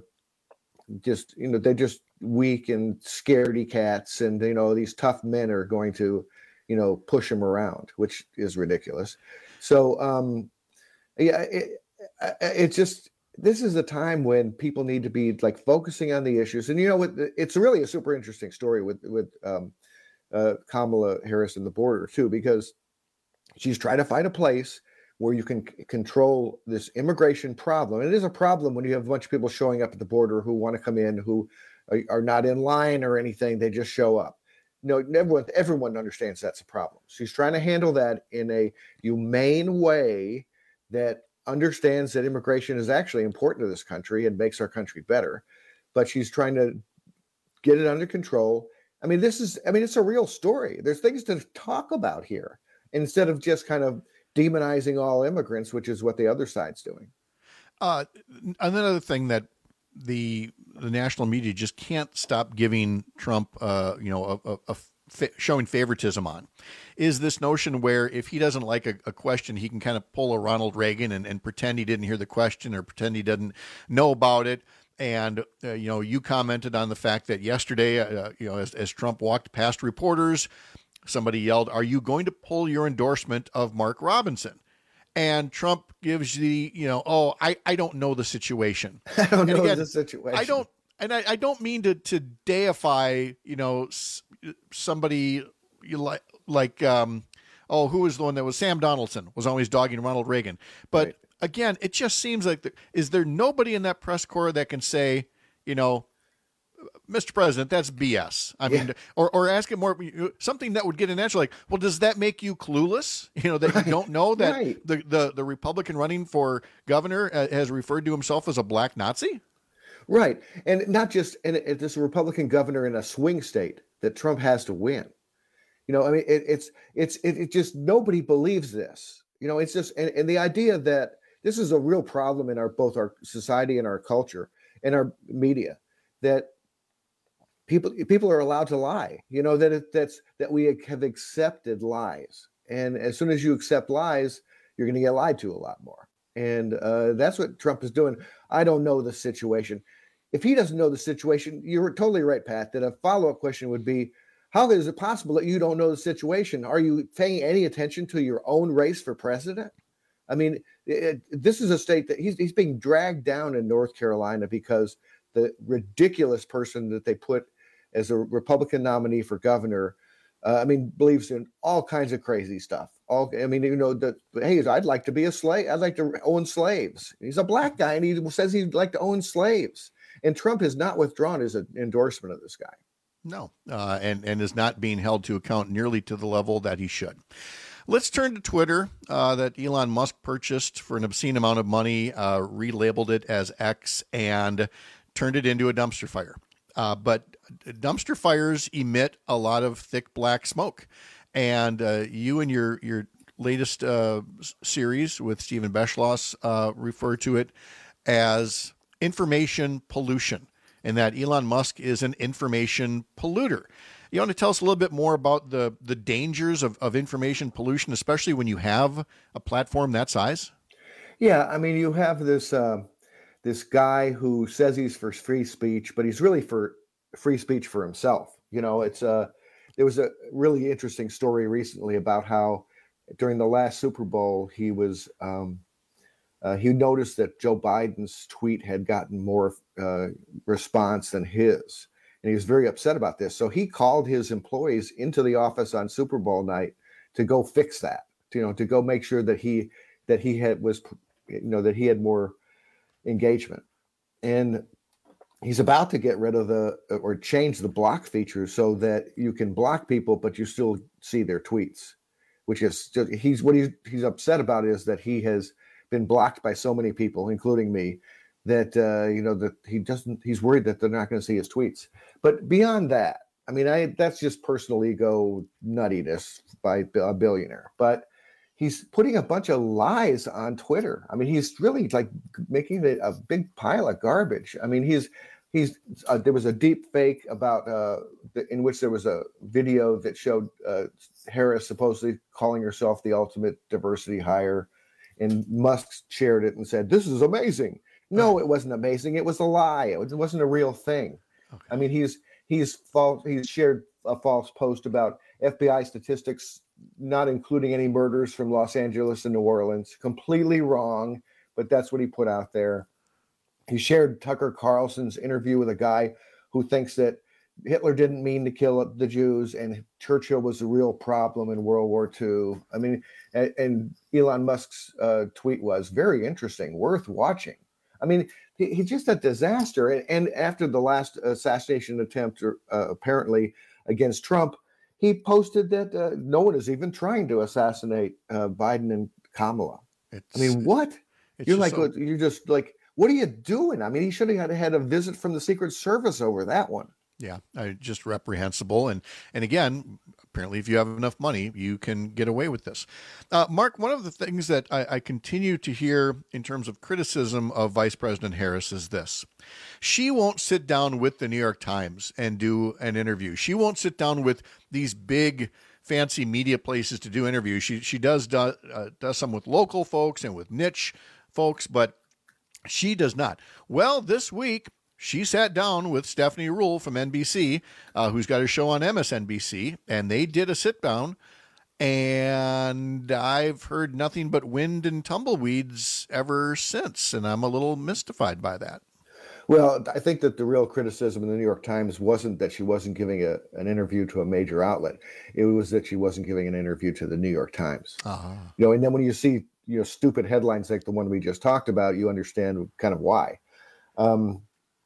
just you know they're just weak and scaredy cats, and you know these tough men are going to you know push them around, which is ridiculous. So um yeah it, it just this is a time when people need to be like focusing on the issues. And you know what, it's really a super interesting story with with um uh Kamala Harris and the border too, because she's trying to find a place where you can c- control this immigration problem. And it is a problem when you have a bunch of people showing up at the border who want to come in, who are, are not in line or anything. They just show up. No, everyone, everyone understands that's a problem. She's trying to handle that in a humane way that understands that immigration is actually important to this country and makes our country better. But she's trying to get it under control. I mean, this is, I mean, it's a real story. There's things to talk about here instead of just kind of demonizing all immigrants, which is what the other side's doing. Uh, another thing that the the national media just can't stop giving Trump, uh, you know, a, a, a fa- showing favoritism on, is this notion where if he doesn't like a, a question, he can kind of pull a Ronald Reagan and, and pretend he didn't hear the question or pretend he doesn't know about it. And, uh, you know, you commented on the fact that yesterday, uh, you know, as, as Trump walked past reporters, somebody yelled, "Are you going to pull your endorsement of Mark Robinson?" And Trump gives the, you know, oh, I, I don't know the situation. I don't and know again, the situation. I don't, and I, I don't mean to to deify, you know, s- somebody you like like um oh, who was the one that was Sam Donaldson was always dogging Ronald Reagan. But right. Again, it just seems like the, is there nobody in that press corps that can say, you know, Mister President, that's B S. I mean, yeah. or or ask him more something that would get an answer like, well, does that make you clueless? You know, that you don't know that right. the, the the Republican running for governor has referred to himself as a black Nazi? Right, and not just and it, this Republican governor in a swing state that Trump has to win. You know, I mean, it, it's it's it, it just nobody believes this. You know, it's just and, and the idea that this is a real problem in our both our society and our culture and our media, that people people are allowed to lie. You know, that it, that's that we have accepted lies, and as soon as you accept lies, you're going to get lied to a lot more. And uh, that's what Trump is doing. I don't know the situation. If he doesn't know the situation, you're totally right, Pat, that a follow-up question would be, how is it possible that you don't know the situation? Are you paying any attention to your own race for president? I mean, it, this is a state that he's, he's being dragged down in North Carolina because the ridiculous person that they put as a Republican nominee for governor, uh, I mean, believes in all kinds of crazy stuff. All, I mean, you know, that, hey, I'd like to be a slave. I'd like to own slaves. He's a black guy, and he says he'd like to own slaves. And Trump has not withdrawn his endorsement of this guy. No, uh, and, and is not being held to account nearly to the level that he should. Let's turn to Twitter, uh, that Elon Musk purchased for an obscene amount of money, uh, relabeled it as X, and turned it into a dumpster fire. Uh, but dumpster fires emit a lot of thick black smoke. And uh, you and your your latest uh, series with Stephen Beschloss uh, refer to it as information pollution, and that Elon Musk is an information polluter. You want to tell us a little bit more about the the dangers of, of information pollution, especially when you have a platform that size? Yeah, I mean, you have this uh, this guy who says he's for free speech, but he's really for free speech for himself. You know, it's a uh, there was a really interesting story recently about how during the last Super Bowl, he was um, uh, he noticed that Joe Biden's tweet had gotten more uh, response than his. And he was very upset about this. So he called his employees into the office on Super Bowl night to go fix that, to, you know, to go make sure that he that he had was, you know, that he had more engagement. And he's about to get rid of the or change the block feature so that you can block people, but you still see their tweets, which is just, he's what he's he's upset about is that he has been blocked by so many people, including me, that uh, you know that he doesn't. He's worried that they're not going to see his tweets. But beyond that, I mean, I that's just personal ego nuttiness by a billionaire. But he's putting a bunch of lies on Twitter. I mean, he's really like making it a big pile of garbage. I mean, he's he's uh, there was a deep fake about uh, the, in which there was a video that showed uh, Harris supposedly calling herself the ultimate diversity hire, and Musk shared it and said, "This is amazing." No, it wasn't amazing. It was a lie. It wasn't a real thing. Okay. I mean, he's he's false. He's shared a false post about F B I statistics not including any murders from Los Angeles and New Orleans. Completely wrong, but that's what he put out there. He shared Tucker Carlson's interview with a guy who thinks that Hitler didn't mean to kill the Jews and Churchill was a real problem in World War Two. I mean, and, and Elon Musk's uh, tweet was very interesting, worth watching. I mean, he, he's just a disaster. And, and after the last assassination attempt, uh, apparently against Trump, he posted that uh, no one is even trying to assassinate uh, Biden and Kamala. It's, I mean, what? You're like, so... you're just like, what are you doing? I mean, he should have had, had a visit from the Secret Service over that one. Yeah, uh, just reprehensible. And and again, apparently, if you have enough money, you can get away with this. Uh, Mark, one of the things that I, I continue to hear in terms of criticism of Vice President Harris is this. She won't sit down with the New York Times and do an interview. She won't sit down with these big, fancy media places to do interviews. She she does, do, uh, does some with local folks and with niche folks, but she does not. Well, this week, she sat down with Stephanie Ruhle from N B C, uh, who's got her show on M S N B C, and they did a sit down, and I've heard nothing but wind and tumbleweeds ever since, and I'm a little mystified by that. Well, I think that the real criticism in the New York Times wasn't that she wasn't giving a, an interview to a major outlet. It was that she wasn't giving an interview to the New York Times. Uh-huh. You know, and then when you see, you know, stupid headlines like the one we just talked about, you understand kind of why. Um,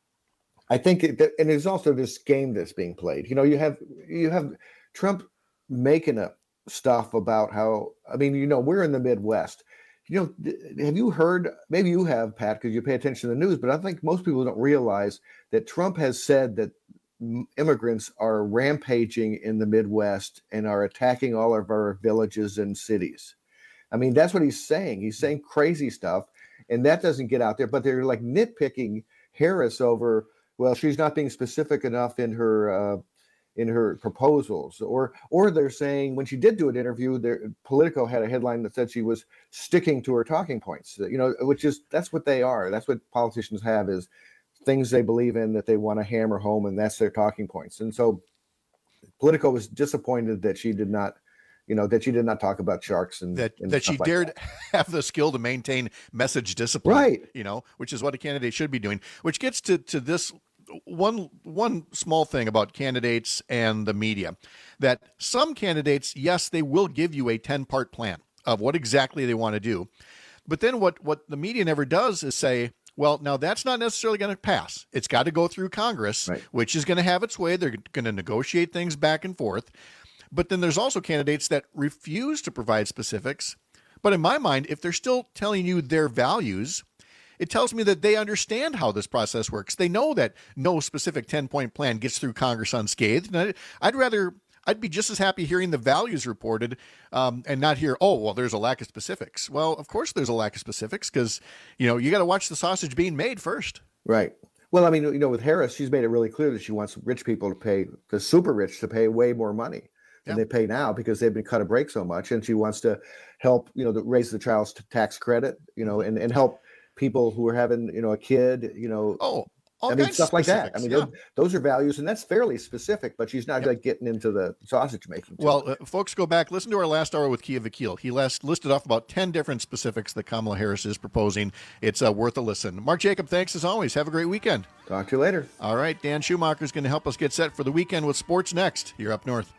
I think, it, and there's also this game that's being played. You know, you have you have Trump making up stuff about how, I mean, you know, we're in the Midwest. You know, have you heard, maybe you have, Pat, because you pay attention to the news, but I think most people don't realize that Trump has said that immigrants are rampaging in the Midwest and are attacking all of our villages and cities. I mean, that's what he's saying. He's saying crazy stuff, and that doesn't get out there, but they're like nitpicking Harris over, well, she's not being specific enough in her uh, in her proposals, or or they're saying when she did do an interview, there, Politico had a headline that said she was sticking to her talking points. You know, which is that's what they are. That's what politicians have, is things they believe in that they want to hammer home, and that's their talking points. And so, Politico was disappointed that she did not, you know, that she did not talk about sharks and that and that she like dared that. have the skill to maintain message discipline, right? You know, which is what a candidate should be doing. Which gets to to this. One one small thing about candidates and the media, that some candidates, yes, they will give you a ten-part plan of what exactly they want to do. But then what, what the media never does is say, well, now that's not necessarily going to pass. It's got to go through Congress, right, which is going to have its way. They're going to negotiate things back and forth. But then there's also candidates that refuse to provide specifics. But in my mind, if they're still telling you their values, it tells me that they understand how this process works. They know that no specific ten-point plan gets through Congress unscathed. And I'd rather, I'd be just as happy hearing the values reported um, and not hear, oh, well, there's a lack of specifics. Well, of course there's a lack of specifics because, you know, you got to watch the sausage being made first. Right. Well, I mean, you know, with Harris, she's made it really clear that she wants rich people to pay, the super rich to pay way more money than yeah. they pay now because they've been cut a break so much. And she wants to help, you know, the, raise the child's tax credit, you know, and, and help people who are having, you know, a kid, you know, oh, I mean, stuff like that. I mean, yeah. those, those are values, and that's fairly specific, but she's not yep. like getting into the sausage making. Well, uh, folks, go back, listen to our last hour with Kia Vakil. He last listed off about ten different specifics that Kamala Harris is proposing. It's uh, worth a listen. Mark Jacob, thanks as always. Have a great weekend. Talk to you later. All right. Dan Schumacher is going to help us get set for the weekend with sports next. You're up north.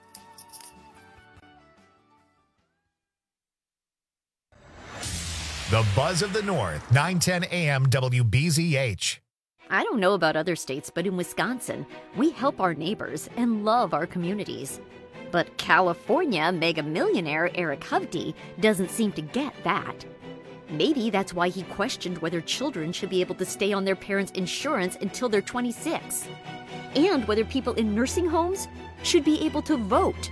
The Buzz of the North, nine ten A M W B Z H. I don't know about other states, but in Wisconsin, we help our neighbors and love our communities. But California mega millionaire Eric Hovde doesn't seem to get that. Maybe that's why he questioned whether children should be able to stay on their parents' insurance until they're twenty-six, and whether people in nursing homes should be able to vote.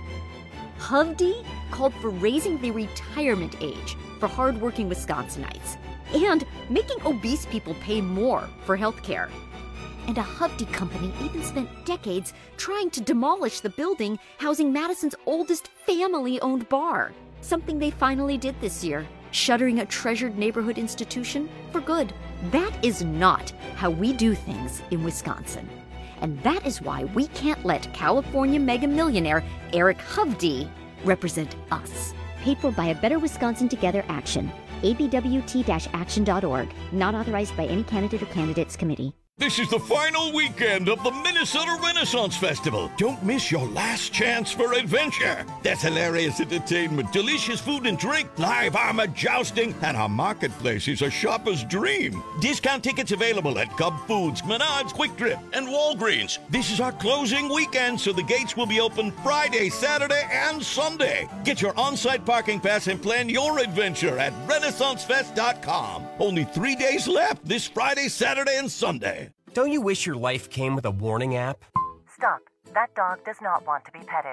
Hovde called for raising the retirement age for hardworking Wisconsinites and making obese people pay more for health care. And a Hovde company even spent decades trying to demolish the building housing Madison's oldest family-owned bar, something they finally did this year, shuttering a treasured neighborhood institution for good. That is not how we do things in Wisconsin. And that is why we can't let California mega millionaire Eric Hovde represent us. Paid for by a Better Wisconsin Together Action. A B W T action dot org. Not authorized by any candidate or candidates committee. This is the final weekend of the Minnesota Renaissance Festival. Don't miss your last chance for adventure. There's hilarious entertainment, delicious food and drink, live armor jousting, and our marketplace is a shopper's dream. Discount tickets available at Cub Foods, Menards, Quick Trip, and Walgreens. This is our closing weekend, so the gates will be open Friday, Saturday, and Sunday. Get your on-site parking pass and plan your adventure at renaissance fest dot com. Only three days left this Friday, Saturday, and Sunday. Don't you wish your life came with a warning app? Stop. That dog does not want to be petted.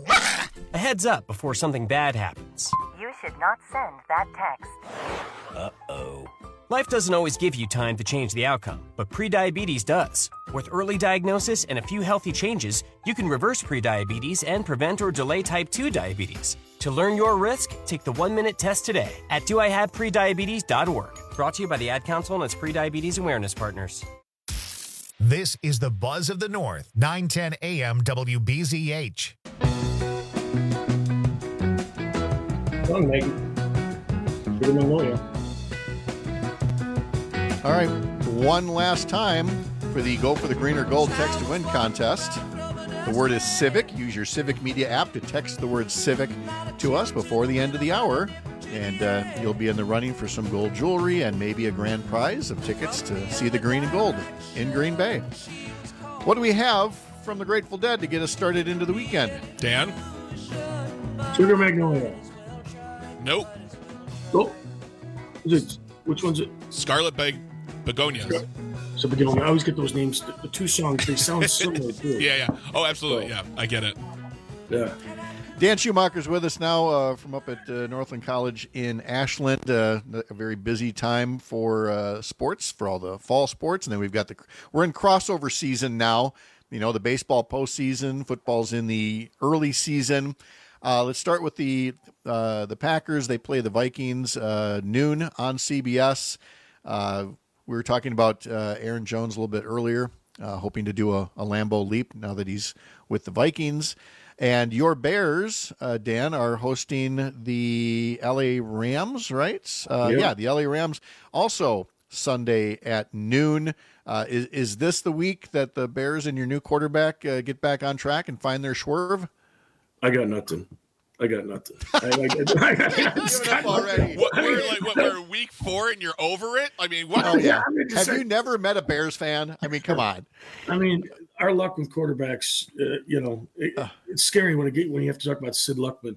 A heads up before something bad happens. You should not send that text. Uh-oh. Life doesn't always give you time to change the outcome, but prediabetes does. With early diagnosis and a few healthy changes, you can reverse prediabetes and prevent or delay type two diabetes. To learn your risk, take the one-minute test today at do I have prediabetes dot org. Brought to you by the Ad Council and its Prediabetes Awareness Partners. This is the Buzz of the North, nine ten A M W B Z H. Come on, Megan. Give him a million. All right, one last time for the Go for the Green or Gold text to win contest. The word is Civic. Use your Civic Media app to text the word Civic to us before the end of the hour. And uh, you'll be in the running for some gold jewelry and maybe a grand prize of tickets to see the green and gold in Green Bay. What do we have from the Grateful Dead to get us started into the weekend? Dan? Sugar Magnolia. Nope. Oh. Is it, which one's it? Scarlet Beg- Begonias. So Begonia. I always get those names. The, the two songs, they sound similar too. Yeah, yeah. Oh, absolutely. So, yeah, I get it. Yeah. Dan Schumacher's with us now uh, from up at uh, Northland College in Ashland. Uh, a very busy time for uh, sports, for all the fall sports. And then we've got the, we're in crossover season now. You know, the baseball postseason, football's in the early season. Uh, let's start with the uh, the Packers. They play the Vikings uh, noon on C B S. Uh, we were talking about uh, Aaron Jones a little bit earlier, uh, hoping to do a, a Lambeau leap now that he's with the Vikings. And your Bears, uh, Dan, are hosting the L A Rams, right? Uh, yeah. yeah, the L A Rams also Sunday at noon. Uh, is, is this the week that the Bears and your new quarterback uh, get back on track and find their swerve? I got nothing. I got nothing. I, I, I, I, I got already. What, we're like, what, we're week four and you're over it? I mean, what? Oh, yeah. Have you never met a Bears fan? I mean, come on. I mean, our luck with quarterbacks, uh, you know, it, it's scary when, it get, when you have to talk about Sid Luckman.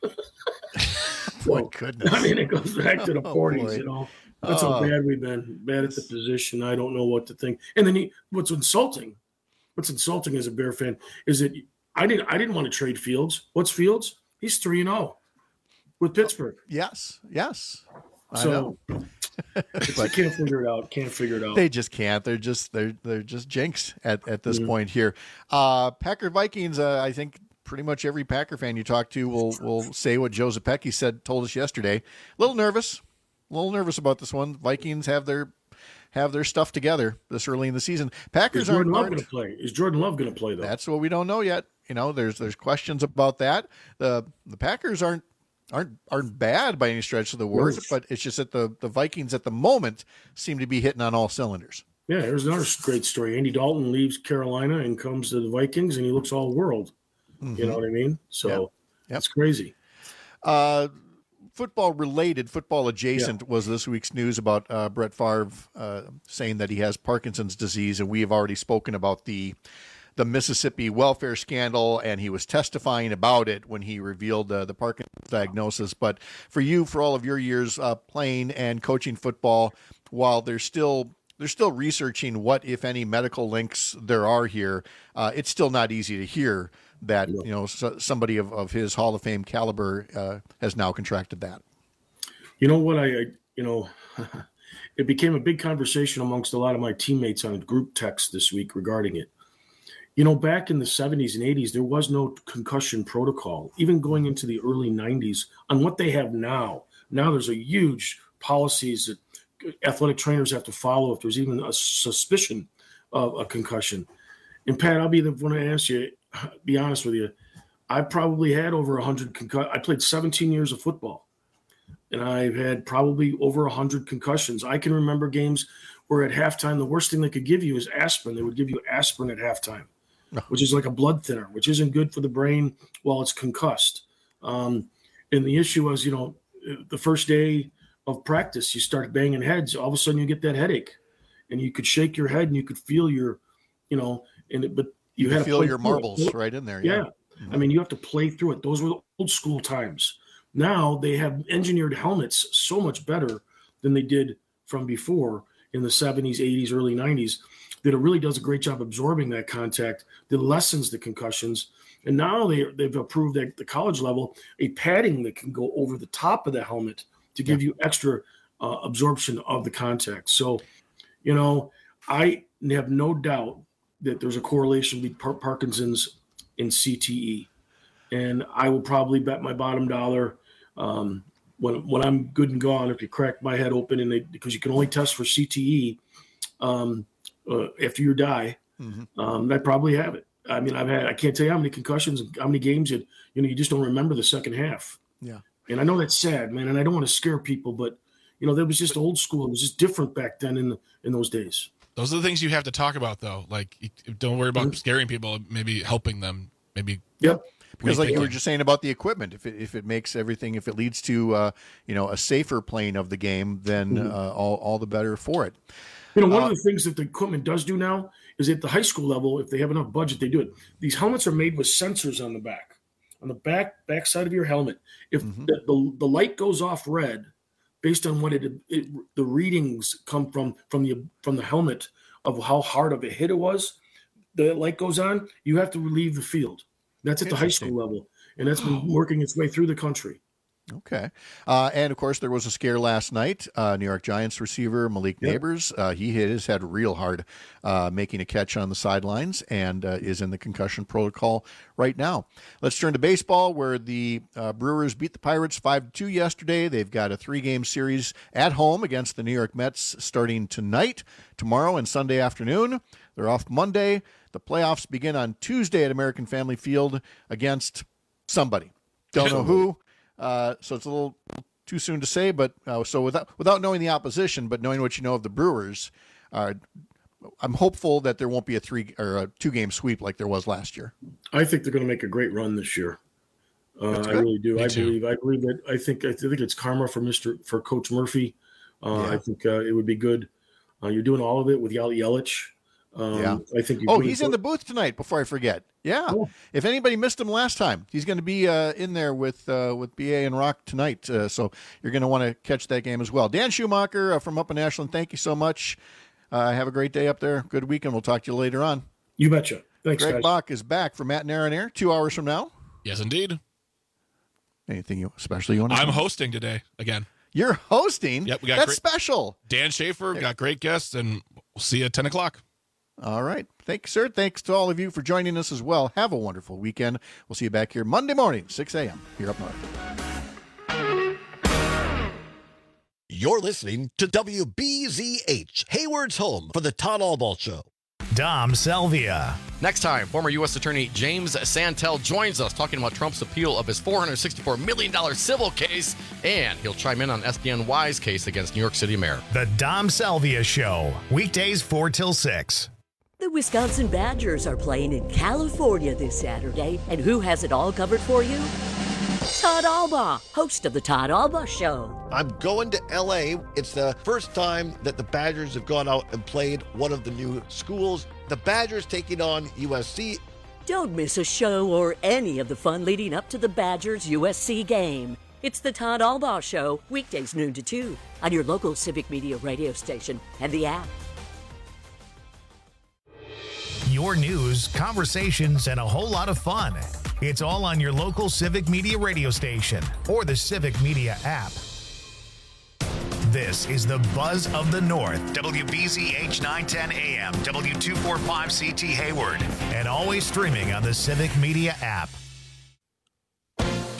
My goodness. I mean, it goes back to the oh, forties, boy. you know. That's oh. how bad we've been. Bad at the position. I don't know what to think. And then he, what's insulting, what's insulting as a Bear fan is that I didn't I didn't want to trade Fields. What's Fields? He's three and oh with Pittsburgh. Yes, yes. I so know. I can't figure it out. Can't figure it out. They just can't. They're just they're they're just jinxed at, at this Mhm. point here. Uh, Packer Vikings. Uh, I think pretty much every Packer fan you talk to will will say what Joe Zepecki said told us yesterday. A little nervous, a little nervous about this one. Vikings have their have their stuff together this early in the season. Packers Is Jordan aren't Love going to play? Is Jordan Love going to play though? That's what we don't know yet. You know, there's there's questions about that. The the Packers aren't aren't aren't bad by any stretch of the word, Right. but it's just that the, the Vikings at the moment seem to be hitting on all cylinders. Yeah, there's another great story. Andy Dalton leaves Carolina and comes to the Vikings, and he looks all world. You know what I mean? So Yep. Yep. it's crazy. Uh, football related, football adjacent, yeah. was this week's news about uh, Brett Favre uh, saying that he has Parkinson's disease, and we have already spoken about the the Mississippi welfare scandal, and he was testifying about it when he revealed uh, the Parkinson's diagnosis. But for you, for all of your years uh, playing and coaching football, while there's still they're still researching what, if any, medical links there are here, uh, it's still not easy to hear that, you know, so, somebody of, of his Hall of Fame caliber uh, has now contracted that. You know what? I, I you know, it became a big conversation amongst a lot of my teammates on a group text this week regarding it. You know, back in the seventies and eighties, there was no concussion protocol, even going into the early nineties on what they have now. Now there's a huge policies that athletic trainers have to follow if there's even a suspicion of a concussion. And Pat, I'll be the one to answer you. Be honest with you, I probably had over one hundred concussions. I played seventeen years of football, and I've had probably over one hundred concussions. I can remember games where at halftime, the worst thing they could give you is aspirin. They would give you aspirin at halftime, which is like a blood thinner, which isn't good for the brain while it's concussed. Um, and the issue was, you know, the first day of practice, you start banging heads. All of a sudden, you get that headache, and you could shake your head, and you could feel your, you know, and it, but you, you had to feel play your marbles it. right in there. Yeah, yeah. Mm-hmm. I mean, you have to play through it. Those were the old school times. Now they have engineered helmets so much better than they did from before in the seventies, eighties, early nineties, that it really does a great job absorbing that contact that lessens the concussions. And now they, they've approved at the college level a padding that can go over the top of the helmet to give yeah. you extra uh, absorption of the contact. So, you know, I have no doubt that there's a correlation between Par- Parkinson's and C T E. And I will probably bet my bottom dollar um, when when I'm good and gone, if you crack my head open, and they, because you can only test for C T E um, uh, after you die, mm-hmm. um, I probably have it. I mean, I've had, I can't tell you how many concussions and how many games that, you know, you just don't remember the second half. Yeah. And I know that's sad, man, and I don't want to scare people, but, you know, that was just old school. It was just different back then in the, in those days. Those are the things you have to talk about, though. Like, don't worry about mm-hmm. scaring people, maybe helping them, maybe. Yep. Because like you were just saying about the equipment, if it, if it makes everything, if it leads to, uh, you know, a safer playing of the game, then mm-hmm. uh, all, all the better for it. You know, one uh, of the things that the equipment does do now is at the high school level, if they have enough budget, they do it. These helmets are made with sensors on the back, on the back back side of your helmet. If mm-hmm. the, the, the light goes off red, based on what it, it the readings come from from the from the helmet of how hard of a hit it was, the light goes on, you have to leave the field. That's at the high school level, and that's been working its way through the country. Okay. Uh, and, of course, there was a scare last night. Uh, New York Giants receiver Malik yep. Neighbors, uh, he hit his head real hard uh, making a catch on the sidelines and uh, is in the concussion protocol right now. Let's turn to baseball, where the uh, Brewers beat the Pirates five to two yesterday. They've got a three-game series at home against the New York Mets starting tonight, tomorrow, and Sunday afternoon. They're off Monday. The playoffs begin on Tuesday at American Family Field against somebody. Don't know who. Uh, so it's a little too soon to say, but uh, so without without knowing the opposition, but knowing what you know of the Brewers, uh, I'm hopeful that there won't be a three or a two game sweep like there was last year. I think they're going to make a great run this year. Uh, I really do. Me I too. believe. I believe that. I think. I think it's karma for Mister for Coach Murphy. Uh, yeah. I think uh, it would be good. Uh, you're doing all of it with Yali Yelich. Um, yeah. I think. Oh, he's in the booth tonight. Before I forget. Yeah. Cool. If anybody missed him last time, he's going to be uh, in there with uh, with B A and Rock tonight. Uh, so you're going to want to catch that game as well. Dan Schumacher uh, from up in Ashland, thank you so much. Uh, have a great day up there. Good weekend. We'll talk to you later on. You betcha. Thanks, Greg guys. Bach is back for Matt and Aaron Air two hours from now. Yes, indeed. Anything you especially you want to I'm say? hosting today again. You're hosting? Yep. We got That's great, special. Dan Schaefer, got great guests, and we'll see you at ten o'clock. All right. Thanks, sir. Thanks to all of you for joining us as well. Have a wonderful weekend. We'll see you back here Monday morning, six a.m. here up north. You're listening to W B Z H, Hayward's home for the Todd Albaugh Show. Dom Salvia. Next time, former U S Attorney James Santel joins us talking about Trump's appeal of his four hundred sixty-four million dollars civil case, and he'll chime in on S D N Y's case against New York City Mayor. The Dom Salvia Show, weekdays four till six. The Wisconsin Badgers are playing in California this Saturday, and who has it all covered for you? Todd Albaugh, host of The Todd Albaugh Show. I'm going to L A. It's the first time that the Badgers have gone out and played one of the new schools. The Badgers taking on U S C. Don't miss a show or any of the fun leading up to the Badgers U S C game. It's the Todd Albaugh Show, weekdays noon to two, on your local Civic Media radio station and the app. Your news, conversations, and a whole lot of fun. It's all on your local Civic Media radio station or the Civic Media app. This is the Buzz of the North, W B Z H nine ten A M, W two forty-five C T Hayward, and always streaming on the Civic Media app.